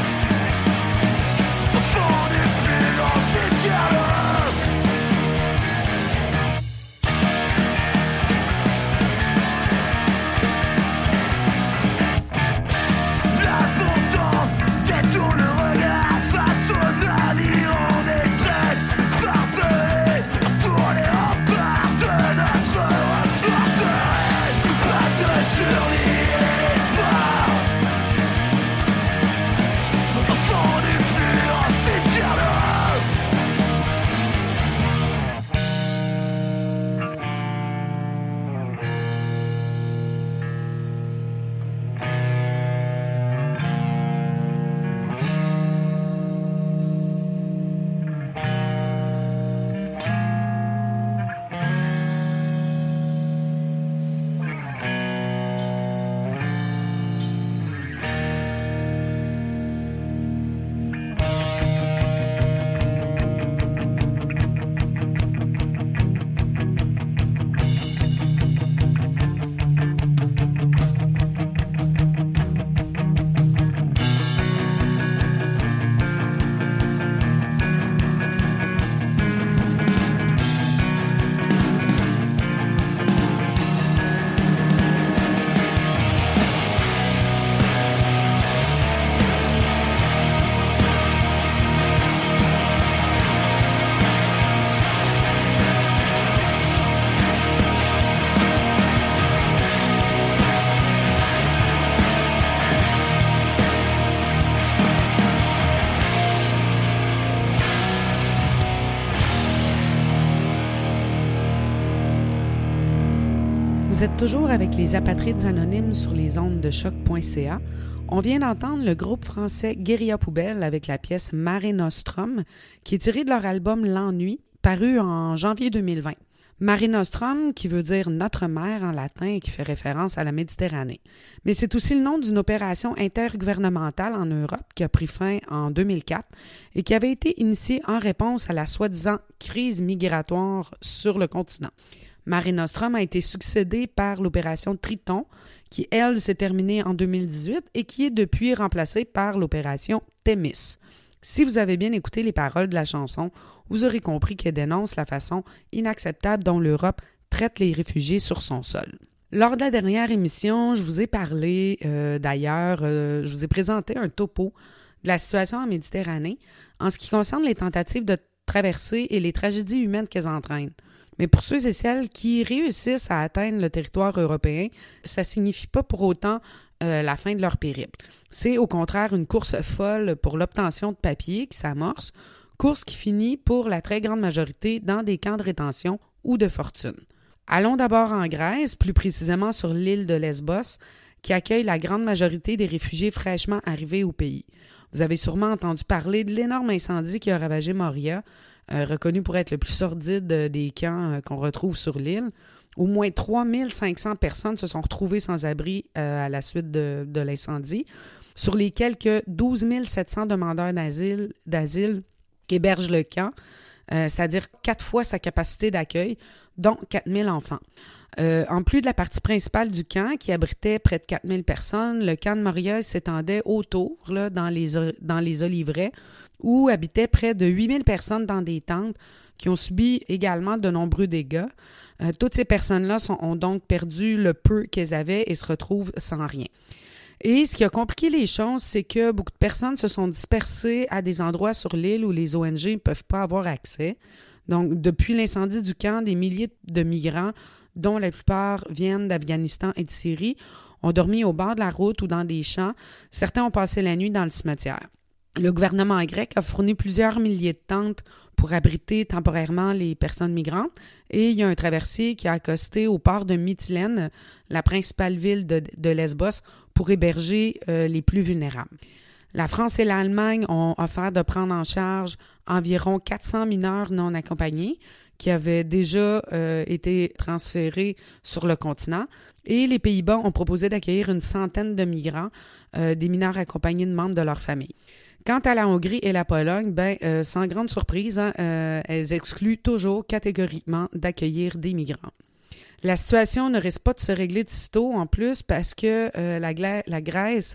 Vous êtes toujours avec les Apatrides Anonymes sur les ondes de choc.ca. On vient d'entendre le groupe français Guérilla Poubelle avec la pièce Mare Nostrum, qui est tirée de leur album L'Ennui, paru en janvier 2020. Mare Nostrum, qui veut dire « notre mer » en latin et qui fait référence à la Méditerranée. Mais c'est aussi le nom d'une opération intergouvernementale en Europe qui a pris fin en 2004 et qui avait été initiée en réponse à la soi-disant crise migratoire sur le continent. Mare Nostrum a été succédée par l'opération Triton, qui, elle, s'est terminée en 2018 et qui est depuis remplacée par l'opération Thémis. Si vous avez bien écouté les paroles de la chanson, vous aurez compris qu'elle dénonce la façon inacceptable dont l'Europe traite les réfugiés sur son sol. Lors de la dernière émission, je vous ai parlé, je vous ai présenté un topo de la situation en Méditerranée en ce qui concerne les tentatives de traversée et les tragédies humaines qu'elles entraînent. Mais pour ceux et celles qui réussissent à atteindre le territoire européen, ça ne signifie pas pour autant la fin de leur périple. C'est au contraire une course folle pour l'obtention de papier qui s'amorce, course qui finit pour la très grande majorité dans des camps de rétention ou de fortune. Allons d'abord en Grèce, plus précisément sur l'île de Lesbos, qui accueille la grande majorité des réfugiés fraîchement arrivés au pays. Vous avez sûrement entendu parler de l'énorme incendie qui a ravagé Moria, reconnu pour être le plus sordide des camps qu'on retrouve sur l'île. Au moins 3500 personnes se sont retrouvées sans abri à la suite de l'incendie. Sur les quelques 12 700 demandeurs d'asile qu'héberge le camp, c'est-à-dire 4 fois sa capacité d'accueil, dont 4000 enfants. En plus de la partie principale du camp, qui abritait près de 4000 personnes, le camp de Moria s'étendait autour, là, dans les oliveraies, où habitaient près de 8000 personnes dans des tentes qui ont subi également de nombreux dégâts. Toutes ces personnes-là ont donc perdu le peu qu'elles avaient et se retrouvent sans rien. Et ce qui a compliqué les choses, c'est que beaucoup de personnes se sont dispersées à des endroits sur l'île où les ONG ne peuvent pas avoir accès. Donc, depuis l'incendie du camp, des milliers de migrants, dont la plupart viennent d'Afghanistan et de Syrie, ont dormi au bord de la route ou dans des champs. Certains ont passé la nuit dans le cimetière. Le gouvernement grec a fourni plusieurs milliers de tentes pour abriter temporairement les personnes migrantes et il y a un traversier qui a accosté au port de Mytilène, la principale ville de Lesbos, pour héberger les plus vulnérables. La France et l'Allemagne ont offert de prendre en charge environ 400 mineurs non accompagnés qui avaient déjà été transférés sur le continent. Et les Pays-Bas ont proposé d'accueillir une centaine de migrants, des mineurs accompagnés de membres de leur famille. Quant à la Hongrie et la Pologne, sans grande surprise, elles excluent toujours catégoriquement d'accueillir des migrants. La situation ne risque pas de se régler de sitôt en plus parce que la Grèce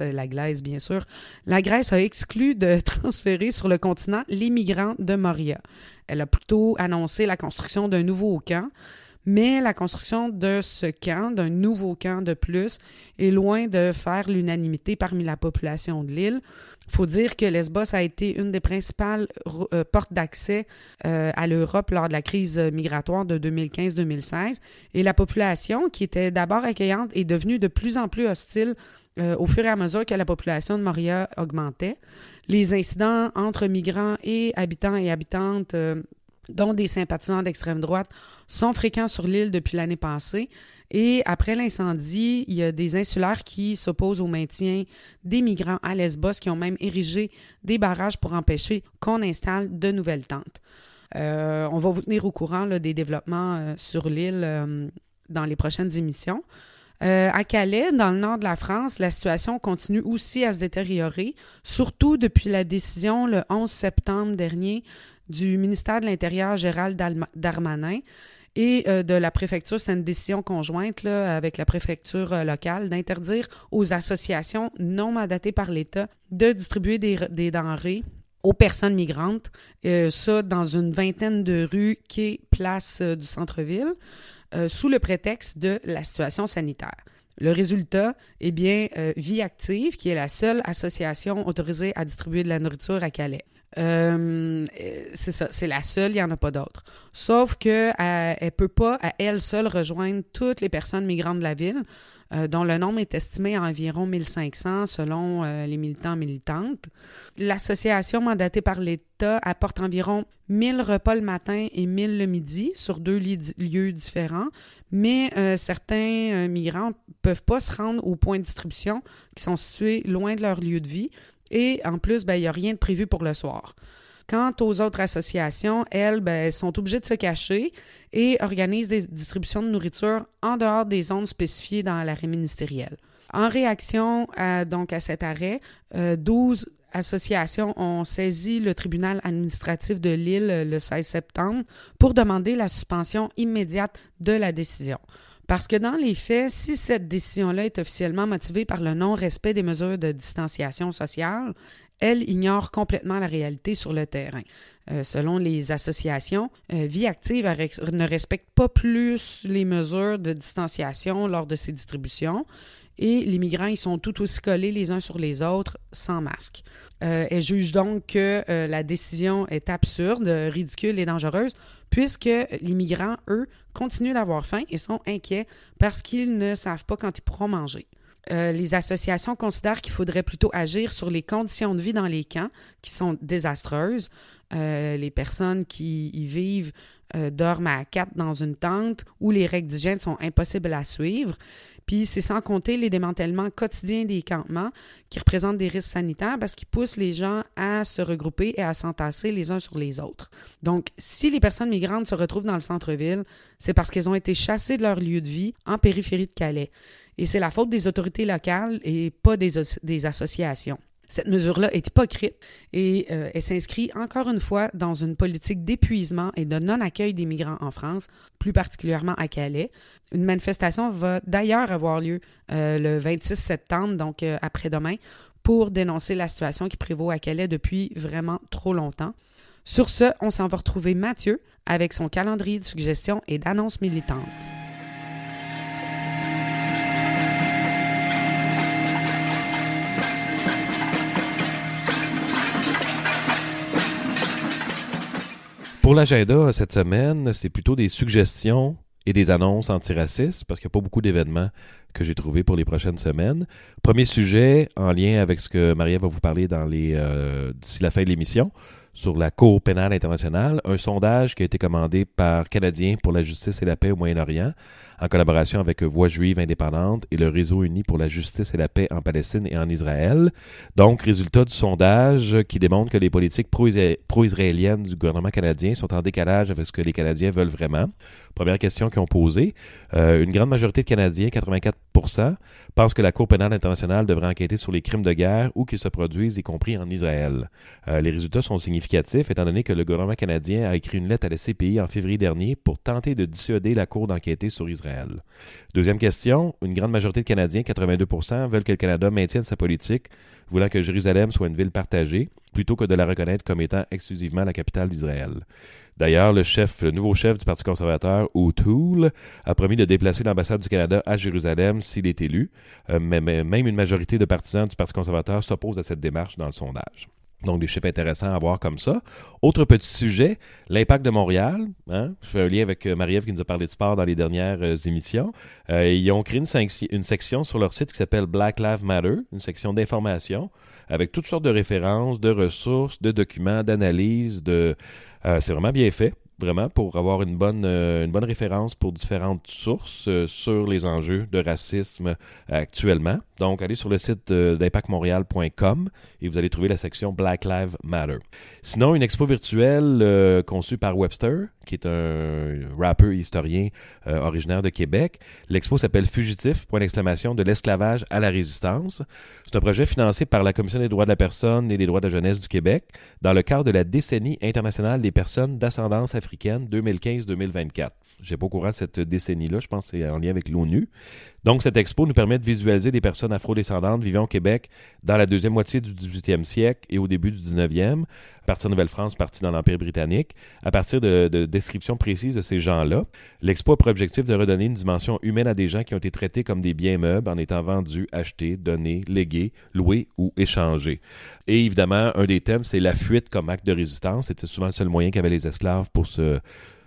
a exclu de transférer sur le continent les migrants de Moria. Elle a plutôt annoncé la construction d'un nouveau camp, mais la construction de ce camp, d'un nouveau camp de plus, est loin de faire l'unanimité parmi la population de l'île. Il faut dire que Lesbos a été une des principales portes d'accès à l'Europe lors de la crise migratoire de 2015-2016 et la population, qui était d'abord accueillante, est devenue de plus en plus hostile au fur et à mesure que la population de Moria augmentait. Les incidents entre migrants et habitants et habitantes dont des sympathisants d'extrême droite, sont fréquents sur l'île depuis l'année passée. Et après l'incendie, il y a des insulaires qui s'opposent au maintien des migrants à Lesbos, qui ont même érigé des barrages pour empêcher qu'on installe de nouvelles tentes. On va vous tenir au courant là, des développements sur l'île dans les prochaines émissions. À Calais, dans le nord de la France, la situation continue aussi à se détériorer, surtout depuis la décision le 11 septembre dernier du ministère de l'Intérieur Gérald Darmanin et de la préfecture, c'est une décision conjointe là, avec la préfecture locale, d'interdire aux associations non mandatées par l'État de distribuer des denrées aux personnes migrantes, ça dans une vingtaine de rues, quais, places du centre-ville, sous le prétexte de la situation sanitaire. Le résultat, Vie Active, qui est la seule association autorisée à distribuer de la nourriture à Calais. C'est ça, c'est la seule, il n'y en a pas d'autres. Sauf qu'elle ne peut pas, à elle seule, rejoindre toutes les personnes migrantes de la ville. dont le nombre est estimé à environ 1500 selon les militants-militantes. L'association mandatée par l'État apporte environ 1000 repas le matin et 1000 le midi sur 2 lieux différents, mais certains migrants ne peuvent pas se rendre aux points de distribution qui sont situés loin de leur lieu de vie et en plus, il n'y a rien de prévu pour le soir. Quant aux autres associations, elles sont obligées de se cacher et organisent des distributions de nourriture en dehors des zones spécifiées dans l'arrêt ministériel. En réaction à cet arrêt, 12 associations ont saisi le tribunal administratif de Lille le 16 septembre pour demander la suspension immédiate de la décision. Parce que dans les faits, si cette décision-là est officiellement motivée par le non-respect des mesures de distanciation sociale, elle ignore complètement la réalité sur le terrain. Selon les associations, Vie Active ne respecte pas plus les mesures de distanciation lors de ses distributions et les migrants ils sont tout aussi collés les uns sur les autres sans masque. Elle juge donc que la décision est absurde, ridicule et dangereuse puisque les migrants, eux, continuent d'avoir faim et sont inquiets parce qu'ils ne savent pas quand ils pourront manger. Les associations considèrent qu'il faudrait plutôt agir sur les conditions de vie dans les camps qui sont désastreuses. Les personnes qui y vivent dorment à 4 dans une tente où les règles d'hygiène sont impossibles à suivre. Puis c'est sans compter les démantèlements quotidiens des campements qui représentent des risques sanitaires parce qu'ils poussent les gens à se regrouper et à s'entasser les uns sur les autres. Donc, si les personnes migrantes se retrouvent dans le centre-ville, c'est parce qu'elles ont été chassées de leur lieu de vie en périphérie de Calais. Et c'est la faute des autorités locales et pas des associations. Cette mesure-là est hypocrite et elle s'inscrit encore une fois dans une politique d'épuisement et de non-accueil des migrants en France, plus particulièrement à Calais. Une manifestation va d'ailleurs avoir lieu le 26 septembre, donc après-demain, pour dénoncer la situation qui prévaut à Calais depuis vraiment trop longtemps. Sur ce, on s'en va retrouver Mathieu avec son calendrier de suggestions et d'annonces militantes. Pour l'agenda cette semaine, c'est plutôt des suggestions et des annonces antiracistes parce qu'il n'y a pas beaucoup d'événements que j'ai trouvés pour les prochaines semaines. Premier sujet en lien avec ce que Marie-Ève va vous parler d'ici la fin de l'émission sur la Cour pénale internationale, un sondage qui a été commandé par Canadiens pour la justice et la paix au Moyen-Orient en collaboration avec Voix juive indépendante et le Réseau uni pour la justice et la paix en Palestine et en Israël. Donc, résultat du sondage qui démontre que les politiques pro-israéliennes du gouvernement canadien sont en décalage avec ce que les Canadiens veulent vraiment. Première question qu'ils ont posée. Une grande majorité de Canadiens, 84%, pensent que la Cour pénale internationale devrait enquêter sur les crimes de guerre ou qu'ils se produisent, y compris en Israël. Les résultats sont significatifs étant donné que le gouvernement canadien a écrit une lettre à la CPI en février dernier pour tenter de dissuader la Cour d'enquêter sur Israël. Deuxième question, une grande majorité de Canadiens, 82%, veulent que le Canada maintienne sa politique, voulant que Jérusalem soit une ville partagée, plutôt que de la reconnaître comme étant exclusivement la capitale d'Israël. D'ailleurs, le nouveau chef du Parti conservateur, O'Toole, a promis de déplacer l'ambassade du Canada à Jérusalem s'il est élu, mais même une majorité de partisans du Parti conservateur s'opposent à cette démarche dans le sondage. Donc, des chiffres intéressants à voir comme ça. Autre petit sujet, l'Impact de Montréal. Je fais un lien avec Marie-Ève qui nous a parlé de sport dans les dernières émissions. Ils ont créé une section sur leur site qui s'appelle Black Lives Matter, une section d'information avec toutes sortes de références, de ressources, de documents, d'analyses. C'est vraiment bien fait. Vraiment, pour avoir une bonne référence pour différentes sources sur les enjeux de racisme actuellement. Donc, allez sur le site d'impactmontréal.com et vous allez trouver la section Black Lives Matter. Sinon, une expo virtuelle conçue par Webster, qui est un rappeur historien originaire de Québec. L'expo s'appelle Fugitif, de l'esclavage à la résistance. C'est un projet financé par la Commission des droits de la personne et des droits de la jeunesse du Québec dans le cadre de la décennie internationale des personnes d'ascendance africaine 2015-2024. Je n'ai pas au courant de cette décennie-là, je pense que c'est en lien avec l'ONU. Donc, cette expo nous permet de visualiser des personnes afrodescendantes vivant au Québec dans la deuxième moitié du 18e siècle et au début du 19e, à partir de Nouvelle-France, partie dans l'Empire britannique, à partir de descriptions précises de ces gens-là. L'expo a pour objectif de redonner une dimension humaine à des gens qui ont été traités comme des biens meubles en étant vendus, achetés, donnés, légués, loués ou échangés. Et évidemment, un des thèmes, c'est la fuite comme acte de résistance. C'était souvent le seul moyen qu'avaient les esclaves pour se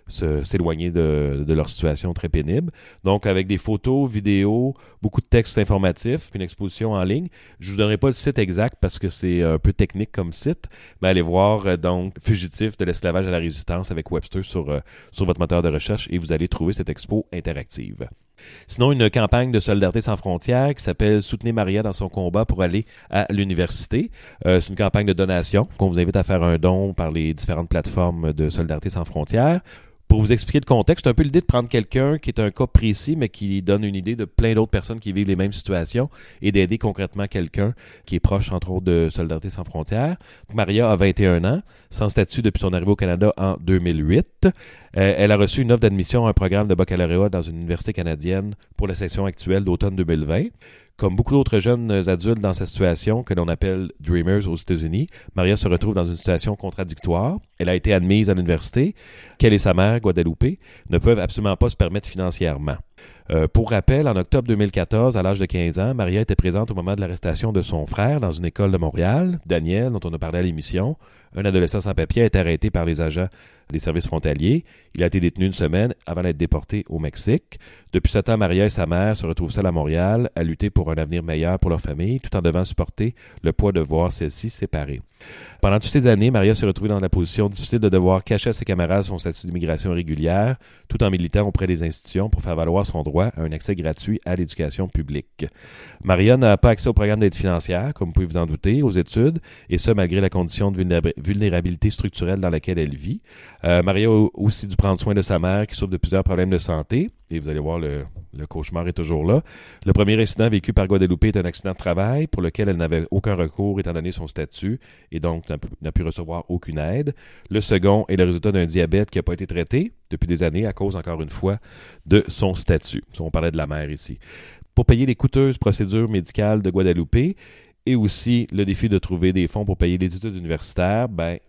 s'éloigner de leur situation très pénible. Donc, avec des photos, vidéos, beaucoup de textes informatifs, une exposition en ligne. Je ne vous donnerai pas le site exact parce que c'est un peu technique comme site, mais allez voir donc Fugitifs de l'esclavage à la résistance avec Webster sur votre moteur de recherche et vous allez trouver cette expo interactive. Sinon, une campagne de Solidarité sans frontières qui s'appelle « Soutenez Maria dans son combat pour aller à l'université ». C'est une campagne de donation qu'on vous invite à faire un don par les différentes plateformes de Solidarité sans frontières. Pour vous expliquer le contexte, c'est un peu l'idée de prendre quelqu'un qui est un cas précis, mais qui donne une idée de plein d'autres personnes qui vivent les mêmes situations et d'aider concrètement quelqu'un qui est proche, entre autres, de Solidarité sans frontières. Maria a 21 ans, sans statut depuis son arrivée au Canada en 2008. Elle a reçu une offre d'admission à un programme de baccalauréat dans une université canadienne pour la session actuelle d'automne 2020. Comme beaucoup d'autres jeunes adultes dans sa situation, que l'on appelle « Dreamers » aux États-Unis, Maria se retrouve dans une situation contradictoire. Elle a été admise à l'université, qu'elle et sa mère, Guadalupe, ne peuvent absolument pas se permettre financièrement. Pour rappel, en octobre 2014, à l'âge de 15 ans, Maria était présente au moment de l'arrestation de son frère dans une école de Montréal, Daniel, dont on a parlé à l'émission. Un adolescent sans papier a été arrêté par les agents des services frontaliers. Il a été détenu une semaine avant d'être déporté au Mexique. Depuis ce temps, Maria et sa mère se retrouvent seules à Montréal à lutter pour un avenir meilleur pour leur famille, tout en devant supporter le poids de voir celle-ci séparée. Pendant toutes ces années, Maria s'est retrouvée dans la position difficile de devoir cacher à ses camarades son statut d'immigration irrégulière, tout en militant auprès des institutions pour faire valoir son droit à un accès gratuit à l'éducation publique. Maria n'a pas accès au programme d'aide financière, comme vous pouvez vous en douter, aux études, et ce, malgré la condition de vulnérabilité structurelle dans laquelle elle vit. Maria a aussi dû prendre soin de sa mère qui souffre de plusieurs problèmes de santé. Et vous allez voir, le cauchemar est toujours là. Le premier incident vécu par Guadalupe est un accident de travail pour lequel elle n'avait aucun recours étant donné son statut et donc n'a pu recevoir aucune aide. Le second est le résultat d'un diabète qui n'a pas été traité depuis des années à cause, encore une fois, de son statut. On parlait de la mère ici. Pour payer les coûteuses procédures médicales de Guadalupe, et aussi le défi de trouver des fonds pour payer les études universitaires,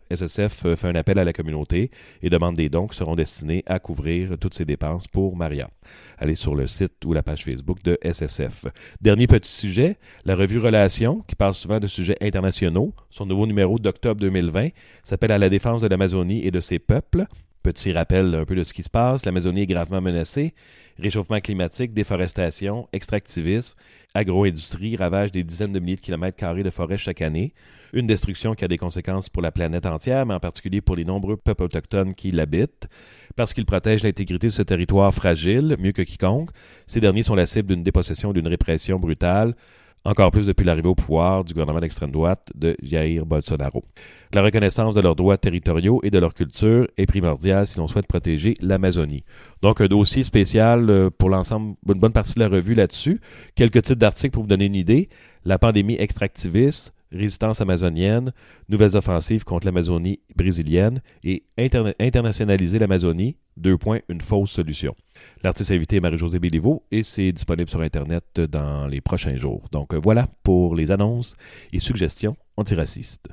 SSF fait un appel à la communauté et demande des dons qui seront destinés à couvrir toutes ces dépenses pour Maria. Allez sur le site ou la page Facebook de SSF. Dernier petit sujet, la revue Relations, qui parle souvent de sujets internationaux. Son nouveau numéro d'octobre 2020 s'appelle « À la défense de l'Amazonie et de ses peuples ». Petit rappel un peu de ce qui se passe. L'Amazonie est gravement menacée. Réchauffement climatique, déforestation, extractivisme, agro-industrie ravagent des dizaines de milliers de kilomètres carrés de forêt chaque année. Une destruction qui a des conséquences pour la planète entière, mais en particulier pour les nombreux peuples autochtones qui l'habitent. Parce qu'ils protègent l'intégrité de ce territoire fragile, mieux que quiconque, ces derniers sont la cible d'une dépossession et d'une répression brutale, encore plus depuis l'arrivée au pouvoir du gouvernement d'extrême droite de Jair Bolsonaro. La reconnaissance de leurs droits territoriaux et de leur culture est primordiale si l'on souhaite protéger l'Amazonie. Donc, un dossier spécial pour l'ensemble, une bonne partie de la revue là-dessus. Quelques titres d'articles pour vous donner une idée. La pandémie extractiviste, résistance amazonienne, nouvelles offensives contre l'Amazonie brésilienne et internationaliser l'Amazonie, une fausse solution. L'artiste invité est Marie-Josée Béliveau et c'est disponible sur Internet dans les prochains jours. Donc voilà pour les annonces et suggestions antiracistes.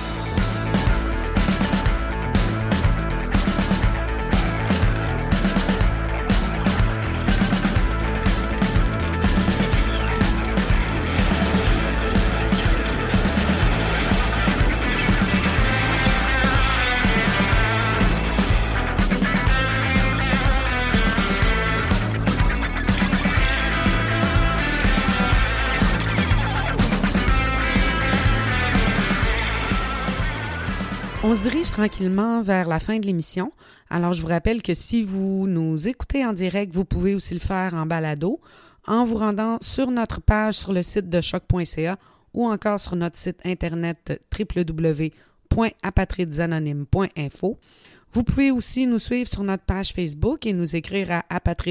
On se dirige tranquillement vers la fin de l'émission. Alors, je vous rappelle que si vous nous écoutez en direct, vous pouvez aussi le faire en balado en vous rendant sur notre page sur le site de choc.ca ou encore sur notre site internet www.apatridsanonymes.info. Vous pouvez aussi nous suivre sur notre page Facebook et nous écrire à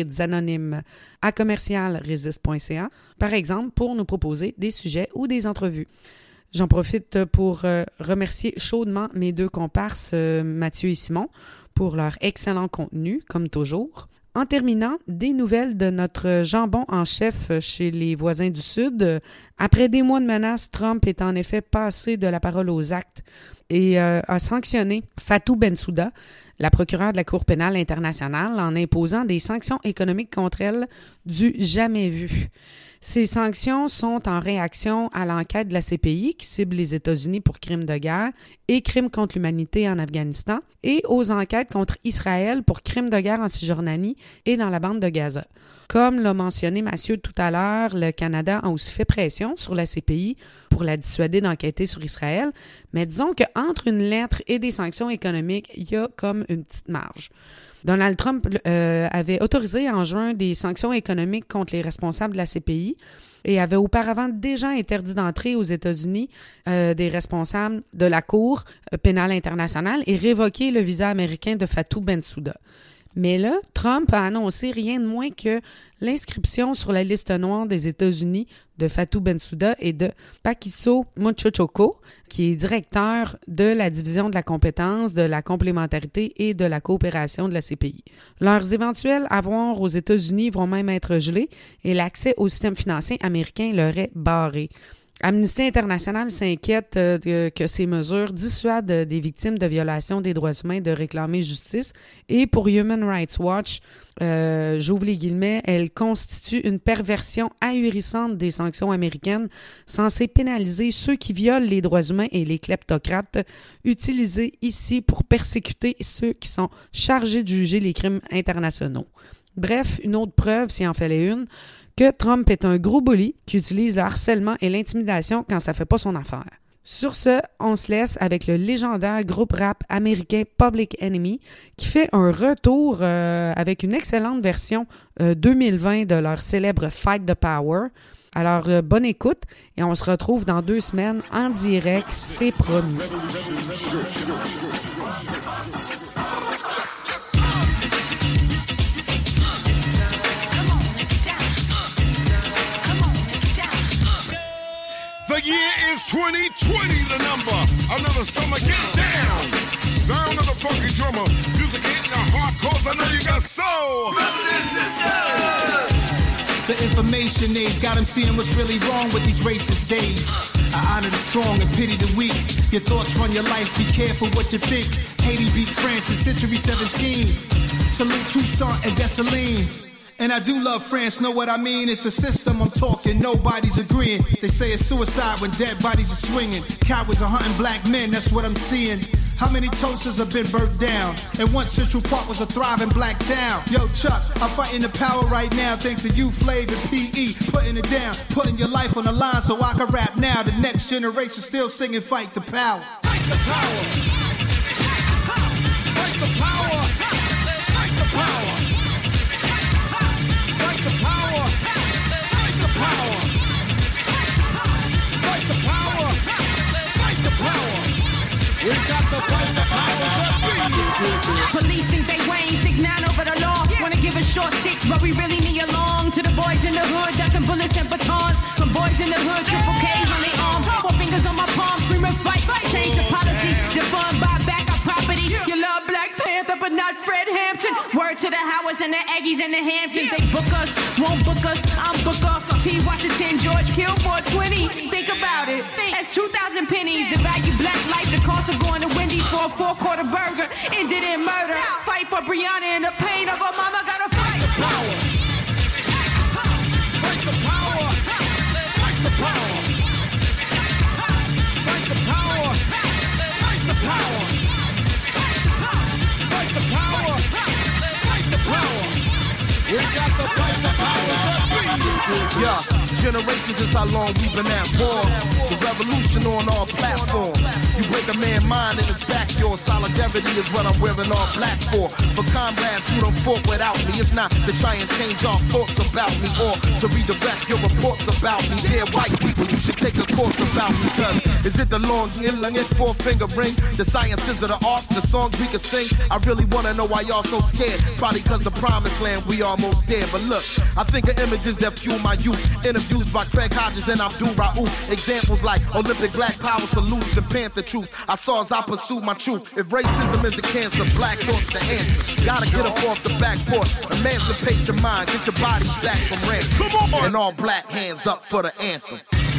apatridsanonymes@commercialresist.ca, par exemple, pour nous proposer des sujets ou des entrevues. J'en profite pour remercier chaudement mes deux comparses, Mathieu et Simon, pour leur excellent contenu, comme toujours. En terminant, des nouvelles de notre jambon en chef chez les voisins du Sud. Après des mois de menaces, Trump est en effet passé de la parole aux actes et a sanctionné Fatou Bensouda, la procureure de la Cour pénale internationale, en imposant des sanctions économiques contre elle du jamais vu. Ces sanctions sont en réaction à l'enquête de la CPI qui cible les États-Unis pour crimes de guerre et crimes contre l'humanité en Afghanistan et aux enquêtes contre Israël pour crimes de guerre en Cisjordanie et dans la bande de Gaza. Comme l'a mentionné Mathieu tout à l'heure, le Canada a aussi fait pression sur la CPI pour la dissuader d'enquêter sur Israël, mais disons qu'entre une lettre et des sanctions économiques, il y a comme une petite marge. Donald Trump avait autorisé en juin des sanctions économiques contre les responsables de la CPI et avait auparavant déjà interdit d'entrer aux États-Unis des responsables de la Cour pénale internationale et révoqué le visa américain de Fatou Bensouda. Mais là, Trump a annoncé rien de moins que l'inscription sur la liste noire des États-Unis de Fatou Bensouda et de Pakiso Muchochoko, qui est directeur de la division de la compétence, de la complémentarité et de la coopération de la CPI. Leurs éventuels avoirs aux États-Unis vont même être gelés et l'accès au système financier américain leur est barré. Amnesty International s'inquiète que ces mesures dissuadent des victimes de violations des droits humains de réclamer justice. Et pour Human Rights Watch, j'ouvre les guillemets, elles constituent une perversion ahurissante des sanctions américaines censées pénaliser ceux qui violent les droits humains et les kleptocrates, utilisés ici pour persécuter ceux qui sont chargés de juger les crimes internationaux. Bref, une autre preuve, s'il en fallait une, que Trump est un gros bully qui utilise le harcèlement et l'intimidation quand ça fait pas son affaire. Sur ce, on se laisse avec le légendaire groupe rap américain Public Enemy qui fait un retour avec une excellente version 2020 de leur célèbre Fight the Power. Alors, bonne écoute et on se retrouve dans 2 semaines en direct, c'est promis. The year is 2020, the number. Another summer, get down. Sound of the funky drummer. Music hitting the heart, cause I know you got soul. The information age got them seeing what's really wrong with these racist days. I honor the strong and pity the weak. Your thoughts run your life, be careful what you think. Haiti beat France in century 17. Salute Toussaint and Dessalines. And I do love France, know what I mean? It's a system I'm talking, nobody's agreeing. They say it's suicide when dead bodies are swinging. Cowards are hunting black men, that's what I'm seeing. How many toasters have been burnt down? And once Central Park was a thriving black town. Yo, Chuck, I'm fighting the power right now thanks to you, Flav and P.E. Putting it down, putting your life on the line so I can rap now. The next generation still singing Fight the Power. Fight the power. Fight the power. Fight the power. Fight the power. Fight the power. Fight the power. Fight the power. We got to fight the powers that be. Police think they Wayne, 6'9" over the law. Wanna give us short sticks, but we really need a long. To the boys in the hood, ducking bullets and batons. From boys in the hood, triple K's on their arms. 4 fingers on my palm, screaming fight. Change the policy, defund, buy back our property. You love Black Panther, but not Fred Hampton. Word to the Howards and the Aggies and the Hamptons. They book us, won't book us, I'm Booker. T. Washington, George Kill 420. Think about it, that's 2,000 pennies. The value black life, the cost of going to Wendy's for a 4-quarter burger. Ended in murder. Fight for Brianna and the pain of her mama. Gotta fight the power. Fight the power. Fight the power. Fight the power. Fight the power. Fight the power. Fight the power. We got to fight the powers that be. Yeah, generations is how long we've been at war. The revolution on all platforms. You break a man's mind and it's back yours. Solidarity is what I'm wearing all black for. For comrades who don't fought without me. It's not to try and change our thoughts about me or to redirect your reports about me. Dear white people, you should take a course about me. Cause is it the long and 4-finger ring? The sciences of the arts, the songs we can sing? I really wanna know why y'all so scared. Probably cause the promised land we almost there. But look, I think of images that fuel my youth. Interviews by Craig Hodges and Abdul Raouf. Examples like Olympic Black Power salutes and Panther truth. I saw as I pursue my truth. If racism is a cancer, black thoughts the answer. Gotta get up off the back porch. Emancipate your mind, get your bodies back from ransom. Come on! And all black hands up for the anthem.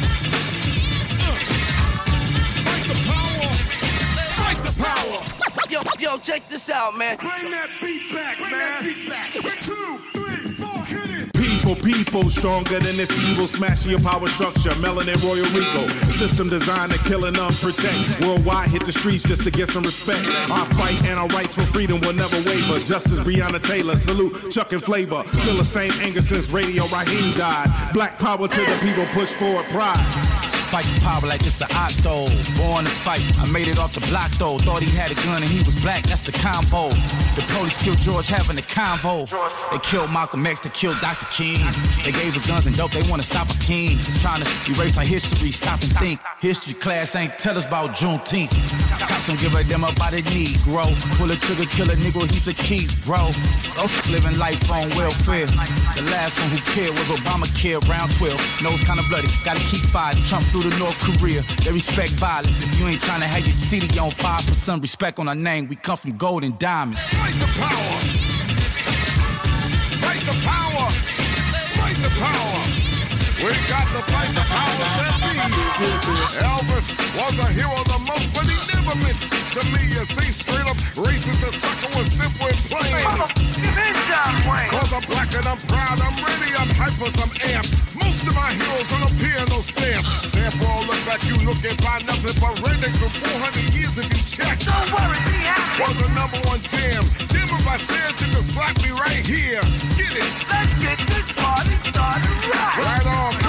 Fight the power. Fight the power. Yo, check this out, man. Bring that beat back, man. 2, 3, 4, hit it. people, stronger than this evil, smashing your power structure, melanin Royal Rico, system designed to kill and unprotect. Worldwide hit the streets just to get some respect. Our fight and our rights for freedom will never waver. Justice Breonna Taylor, salute Chuck and Flavor. Feel the same anger since Radio Raheem died. Black power to the people, push forward pride. Fight the power like it's an octo. Born to fight, I made it off the block though. Thought he had a gun and he was black, that's the combo. The police killed George having a convo. They killed Malcolm X, they killed Dr. King. They gave us guns and dope, they wanna stop our kings. Trying to erase our history, stop and think. History class ain't tell us about Juneteenth. Cops don't give a damn about a Negro. Pull a trigger, kill a nigga, he's a key, bro. Living life on welfare. The last one who cared was Obamacare, round 12. Nose kinda bloody, gotta keep fighting. Trump through to North Korea, they respect violence. If you ain't trying to have your city on fire, put some respect on our name. We come from gold and diamonds. Fight the power. Fight the power. Fight the power. We got to fight the powers that be. Elvis was a hero the most, but he never meant to me. You see, straight up racist, the sucker was simple and plain. Cause I'm black and I'm proud, I'm ready, I'm hyper, I'm amped. Most of my heroes don't appear no stamp. Sample all look like you look and find nothing but redneck for 400 years if you check. Don't worry, we have it. Was a #1 jam. Damn if I said you could slap me right here. Get it. Let's get this party started right. Right on.